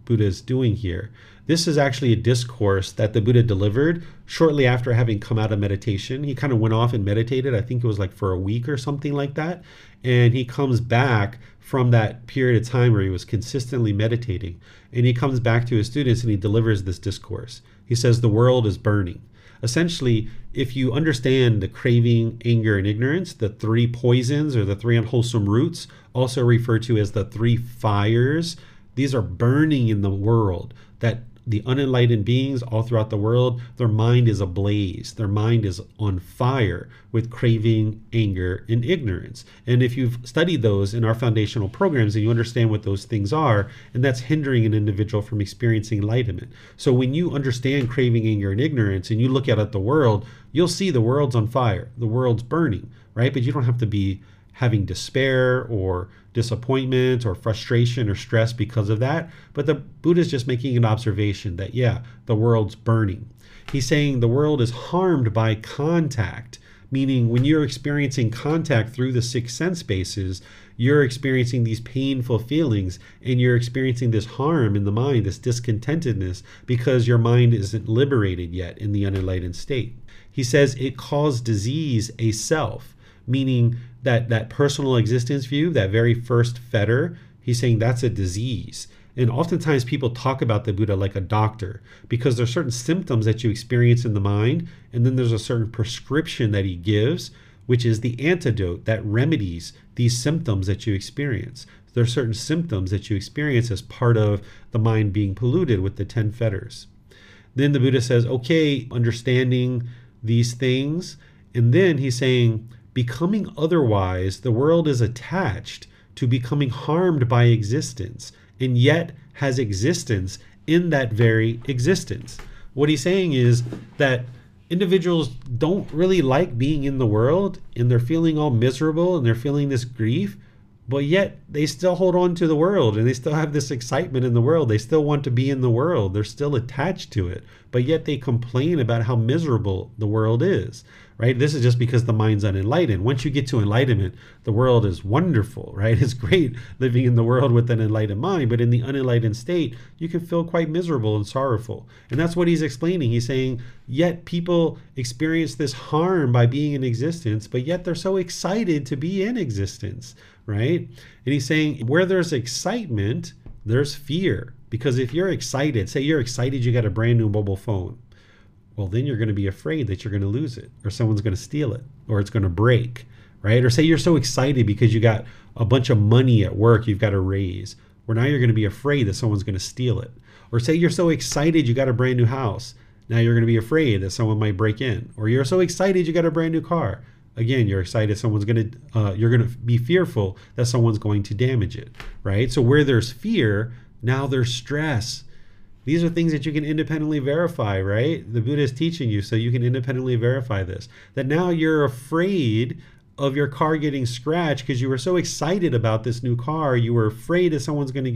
Buddha is doing here. This is actually a discourse that the Buddha delivered shortly after having come out of meditation. He kind of went off and meditated. I think it was like for a week or something like that. And he comes back from that period of time where he was consistently meditating. And he comes back to his students and he delivers this discourse. He says, the world is burning. Essentially, if you understand the craving, anger, and ignorance, the three poisons or the three unwholesome roots, also referred to as the three fires, these are burning in the world. That the unenlightened beings all throughout the world, their mind is ablaze. Their mind is on fire with craving, anger, and ignorance. And if you've studied those in our foundational programs, and you understand what those things are, and that's hindering an individual from experiencing enlightenment. So when you understand craving, anger, and ignorance, and you look out at the world, you'll see the world's on fire. The world's burning, right? But you don't have to be having despair or disappointment or frustration or stress because of that. But the Buddha is just making an observation that, yeah, the world's burning. He's saying the world is harmed by contact, meaning when you're experiencing contact through the six sense bases, you're experiencing these painful feelings and you're experiencing this harm in the mind, this discontentedness, because your mind isn't liberated yet in the unenlightened state. He says it caused disease a self, meaning that personal existence view, that very first fetter, he's saying that's a disease. And oftentimes people talk about the Buddha like a doctor because there's certain symptoms that you experience in the mind, and then there's a certain prescription that he gives, which is the antidote that remedies these symptoms that you experience. There are certain symptoms that you experience as part of the mind being polluted with the 10 fetters. Then the Buddha says, okay, understanding these things, and then he's saying, becoming otherwise, the world is attached to becoming harmed by existence, and yet has existence in that very existence. What he's saying is that individuals don't really like being in the world, and they're feeling all miserable, and they're feeling this grief, but yet they still hold on to the world, and they still have this excitement in the world. They still want to be in the world. They're still attached to it, but yet they complain about how miserable the world is. Right? This is just because the mind's unenlightened. Once you get to enlightenment, the world is wonderful, right? It's great living in the world with an enlightened mind, but in the unenlightened state, you can feel quite miserable and sorrowful. And that's what he's explaining. He's saying, yet people experience this harm by being in existence, but yet they're so excited to be in existence, right? And he's saying, where there's excitement, there's fear. Because if you're excited, say you're excited you got a brand new mobile phone, well, then you're going to be afraid that you're going to lose it, or someone's going to steal it, or it's going to break, right? Or say you're so excited because you got a bunch of money at work you've got to raise, where now you're going to be afraid that someone's going to steal it. Or say you're so excited you got a brand new house, now you're going to be afraid that someone might break in. Or you're so excited you got a brand new car. Again, you're excited you're going to be fearful that someone's going to damage it, right? So where there's fear, now there's stress. These are things that you can independently verify, right? The Buddha is teaching you so you can independently verify this. That now you're afraid of your car getting scratched because you were so excited about this new car. You were afraid that someone's going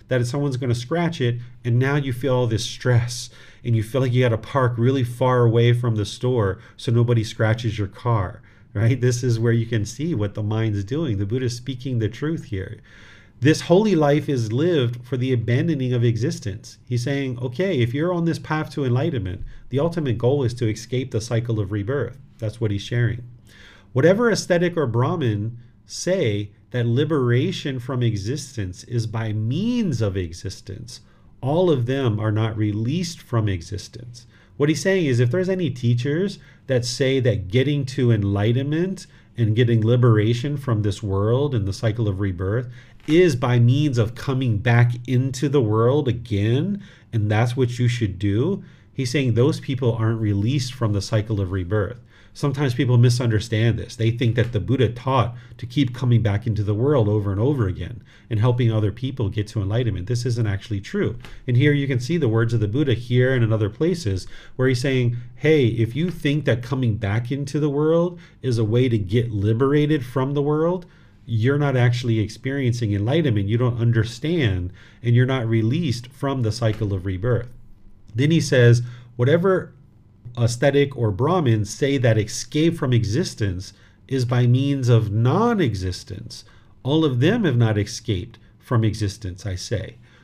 to scratch it. And now you feel all this stress and you feel like you got to park really far away from the store so nobody scratches your car, right? This is where you can see what the mind's doing. The Buddha is speaking the truth here. This holy life is lived for the abandoning of existence. He's saying, okay, if you're on this path to enlightenment, the ultimate goal is to escape the cycle of rebirth. That's what he's sharing. Whatever ascetic or Brahmin say that liberation from existence is by means of existence, all of them are not released from existence. What he's saying is if there's any teachers that say that getting to enlightenment and getting liberation from this world and the cycle of rebirth is by means of coming back into the world again, and that's what you should do, he's saying those people aren't released from the cycle of rebirth. Sometimes people misunderstand this. They think that the Buddha taught to keep coming back into the world over and over again and helping other people get to enlightenment. This isn't actually true. And here you can see the words of the Buddha here and in other places where he's saying, hey, if you think that coming back into the world is a way to get liberated from the world, you're not actually experiencing enlightenment. You don't understand, and you're not released from the cycle of rebirth. Then he says, whatever ascetic or Brahmin say that escape from existence is by means of non-existence, all of them have not escaped from existence, I say.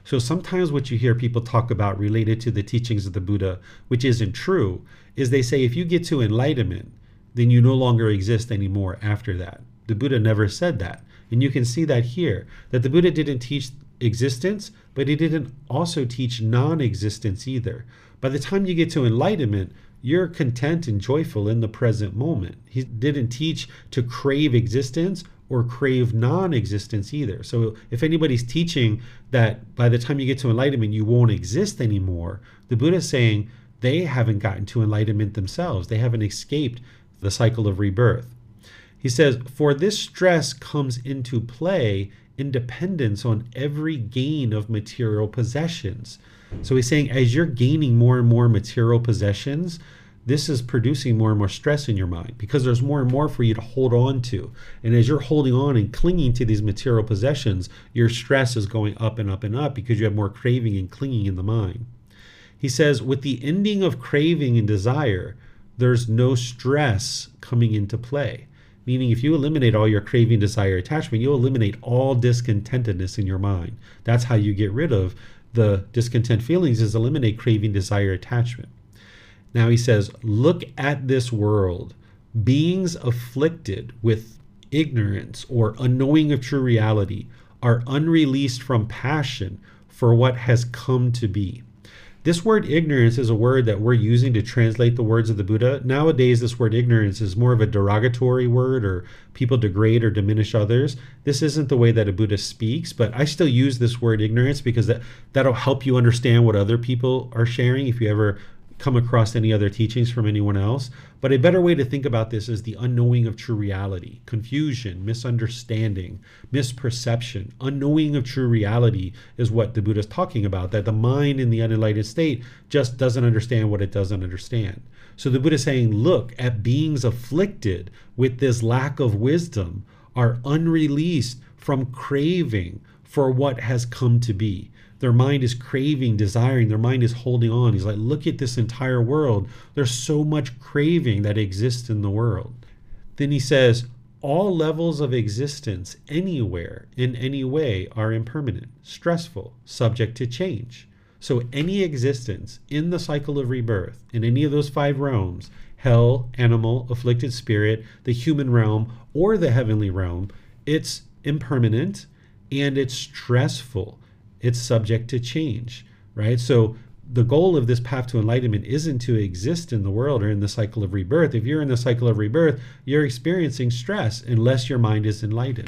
So sometimes what you hear people talk about related to the teachings of the Buddha, which isn't true, is they say if you get to enlightenment, then you no longer exist anymore after that. The Buddha never said that. And you can see that here, that the Buddha didn't teach existence, but he didn't also teach non-existence either. By the time you get to enlightenment, you're content and joyful in the present moment. He didn't teach to crave existence or crave non-existence either. So if anybody's teaching that by the time you get to enlightenment, you won't exist anymore, the Buddha is saying they haven't gotten to enlightenment themselves. They haven't escaped the cycle of rebirth. He says, for this stress comes into play in dependence on every gain of material possessions. So he's saying as you're gaining more and more material possessions, this is producing more and more stress in your mind because there's more and more for you to hold on to. And as you're holding on and clinging to these material possessions, your stress is going up and up and up because you have more craving and clinging in the mind. He says, with the ending of craving and desire, there's no stress coming into play. Meaning if you eliminate all your craving, desire, attachment, you'll eliminate all discontentedness in your mind. That's how you get rid of the discontent feelings, is eliminate craving, desire, attachment. Now he says, look at this world. Beings afflicted with ignorance or unknowing of true reality are unreleased from passion for what has come to be. This word ignorance is a word that we're using to translate the words of the Buddha. Nowadays, this word ignorance is more of a derogatory word, or people degrade or diminish others. This isn't the way that a Buddha speaks, but I still use this word ignorance because that'll help you understand what other people are sharing if you ever come across any other teachings from anyone else. But a better way to think about this is the unknowing of true reality. Confusion, misunderstanding, misperception. Unknowing of true reality is what the Buddha is talking about, that the mind in the unenlightened state just doesn't understand what it doesn't understand. So the Buddha is saying, look at beings afflicted with this lack of wisdom are unreleased from craving for what has come to be. Their mind is craving, desiring, their mind is holding on. He's like, look at this entire world. There's so much craving that exists in the world. Then he says, all levels of existence anywhere, in any way, are impermanent, stressful, subject to change. So any existence in the cycle of rebirth, in any of those 5 realms, hell, animal, afflicted spirit, the human realm, or the heavenly realm, it's impermanent and it's stressful. It's subject to change, right? So the goal of this path to enlightenment isn't to exist in the world or in the cycle of rebirth. If you're in the cycle of rebirth, you're experiencing stress unless your mind is enlightened.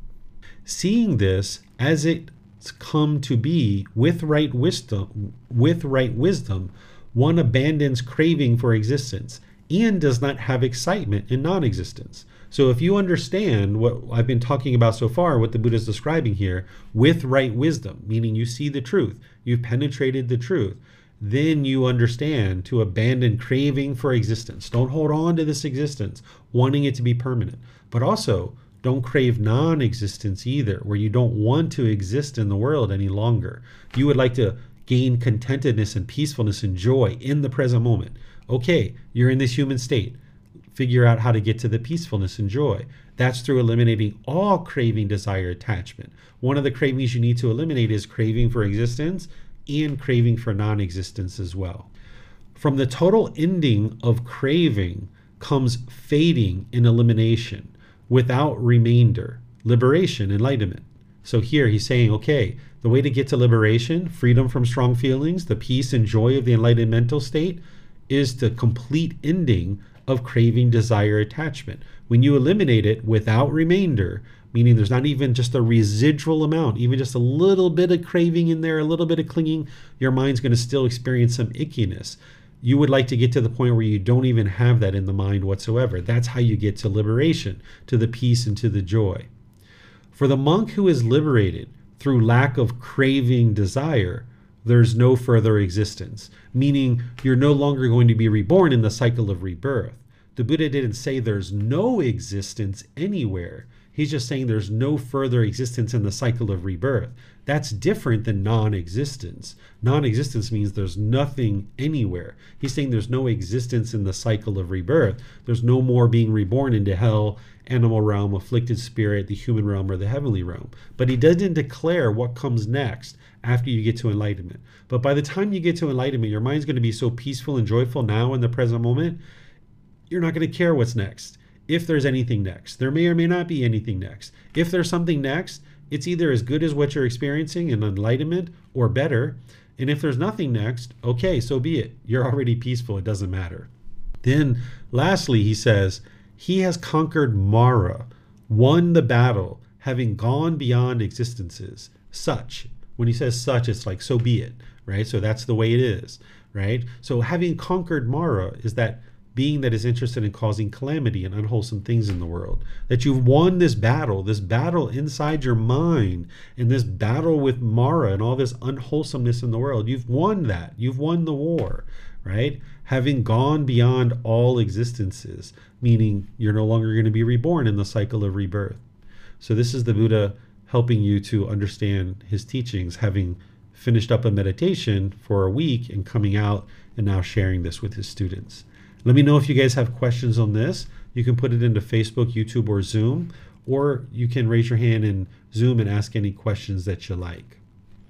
Seeing this as it's come to be with right wisdom, one abandons craving for existence and does not have excitement in non-existence. So if you understand what I've been talking about so far, what the Buddha is describing here, with right wisdom, meaning you see the truth, you've penetrated the truth, then you understand to abandon craving for existence. Don't hold on to this existence, wanting it to be permanent. But also, don't crave non-existence either, where you don't want to exist in the world any longer. You would like to gain contentedness and peacefulness and joy in the present moment. Okay, you're in this human state. Figure out how to get to the peacefulness and joy. That's through eliminating all craving, desire, attachment. One of the cravings you need to eliminate is craving for existence and craving for non-existence as well. From the total ending of craving comes fading in elimination without remainder, liberation, enlightenment. So here he's saying, okay, the way to get to liberation, freedom from strong feelings, the peace and joy of the enlightened mental state, is the complete ending of craving, desire, attachment. When you eliminate it without remainder, meaning there's not even just a residual amount, even just a little bit of craving in there, a little bit of clinging, your mind's going to still experience some ickiness. You would like to get to the point where you don't even have that in the mind whatsoever. That's how you get to liberation, to the peace and to the joy. For the monk who is liberated through lack of craving, desire, there's no further existence, meaning you're no longer going to be reborn in the cycle of rebirth. The Buddha didn't say there's no existence anywhere. He's just saying there's no further existence in the cycle of rebirth. That's different than non-existence. Non-existence means there's nothing anywhere. He's saying there's no existence in the cycle of rebirth. There's no more being reborn into hell, animal realm, afflicted spirit, the human realm, or the heavenly realm. But he doesn't declare what comes next after you get to enlightenment. But by the time you get to enlightenment, your mind's going to be so peaceful and joyful now in the present moment, you're not going to care what's next. If there's anything next, there may or may not be anything next. If there's something next, it's either as good as what you're experiencing in enlightenment or better. And if there's nothing next, okay, so be it. You're already peaceful. It doesn't matter. Then lastly, he says, he has conquered Mara, won the battle, having gone beyond existences. Such. When he says such, it's like, so be it, right? So that's the way it is, right? So having conquered Mara is that being that is interested in causing calamity and unwholesome things in the world. That you've won this battle inside your mind, and this battle with Mara and all this unwholesomeness in the world. You've won that. You've won the war, right? Having gone beyond all existences, meaning you're no longer going to be reborn in the cycle of rebirth. So this is the Buddha helping you to understand his teachings, having finished up a meditation for a week and coming out and now sharing this with his students. Let me know if you guys have questions on this. You can put it into Facebook, YouTube, or Zoom, or you can raise your hand in Zoom and ask any questions that you like.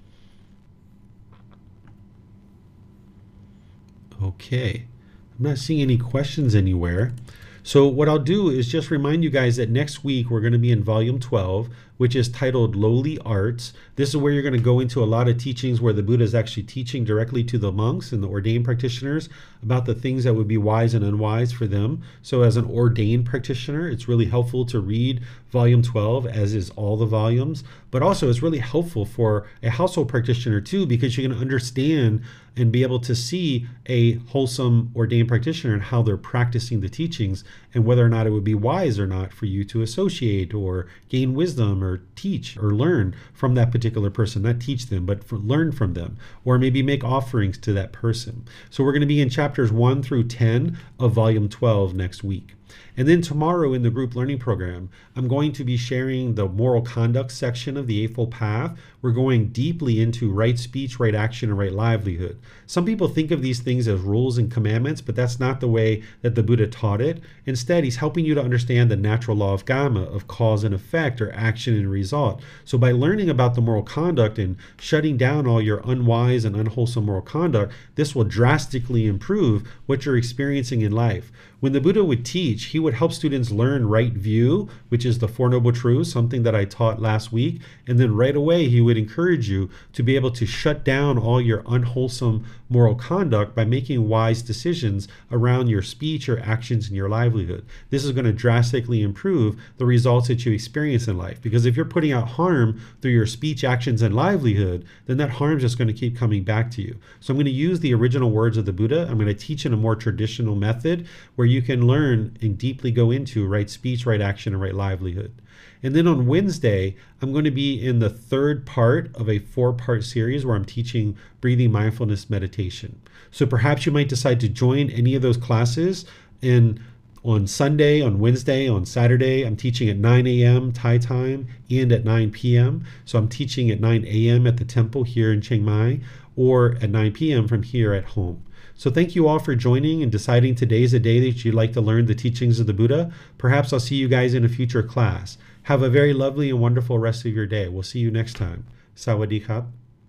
Okay, I'm not seeing any questions anywhere. So what I'll do is just remind you guys that next week we're going to be in volume 12, which is titled Lowly Arts. This is where you're going to go into a lot of teachings where the Buddha is actually teaching directly to the monks and the ordained practitioners about the things that would be wise and unwise for them. So as an ordained practitioner, it's really helpful to read volume 12, as is all the volumes. But also it's really helpful for a household practitioner too, because you can understand and be able to see a wholesome ordained practitioner and how they're practicing the teachings and whether or not it would be wise or not for you to associate or gain wisdom or teach or learn from that particular person. Not teach them, but learn from them, or maybe make offerings to that person. So we're going to be in chapters 1 through 10 of volume 12 next week. And then tomorrow in the group learning program, I'm going to be sharing the moral conduct section of the Eightfold Path. We're going deeply into right speech, right action, and right livelihood. Some people think of these things as rules and commandments, but that's not the way that the Buddha taught it. Instead, he's helping you to understand the natural law of karma, of cause and effect, or action and result. So by learning about the moral conduct and shutting down all your unwise and unwholesome moral conduct, this will drastically improve what you're experiencing in life. When the Buddha would teach, he would help students learn right view, which is the Four Noble Truths, something that I taught last week. And then right away, he would encourage you to be able to shut down all your unwholesome moral conduct by making wise decisions around your speech or actions and your livelihood. This is going to drastically improve the results that you experience in life. Because if you're putting out harm through your speech, actions, and livelihood, then that harm is just going to keep coming back to you. So I'm going to use the original words of the Buddha. I'm going to teach in a more traditional method where you can learn and deeply go into right speech, right action, and right livelihood. And then on Wednesday, I'm going to be in the third part of a 4-part series where I'm teaching breathing mindfulness meditation. So perhaps you might decide to join any of those classes. And on Sunday, on Wednesday, on Saturday, I'm teaching at 9 a.m. Thai time and at 9 p.m. So I'm teaching at 9 a.m. at the temple here in Chiang Mai, or at 9 p.m. from here at home. So thank you all for joining and deciding today is a day that you'd like to learn the teachings of the Buddha. Perhaps I'll see you guys in a future class. Have a very lovely and wonderful rest of your day. We'll see you next time. Sawadee krap.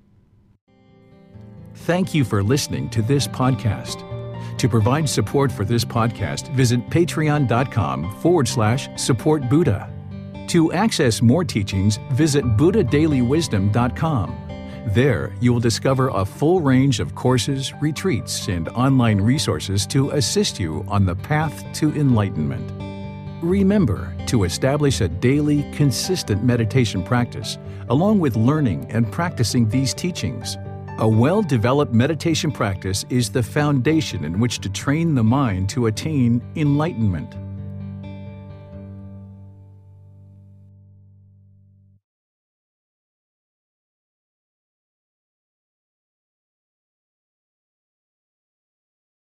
Thank you for listening to this podcast. To provide support for this podcast, visit patreon.com/support Buddha. To access more teachings, visit buddhadailywisdom.com. There, you will discover a full range of courses, retreats, and online resources to assist you on the path to enlightenment. Remember to establish a daily, consistent meditation practice, along with learning and practicing these teachings. A well-developed meditation practice is the foundation in which to train the mind to attain enlightenment.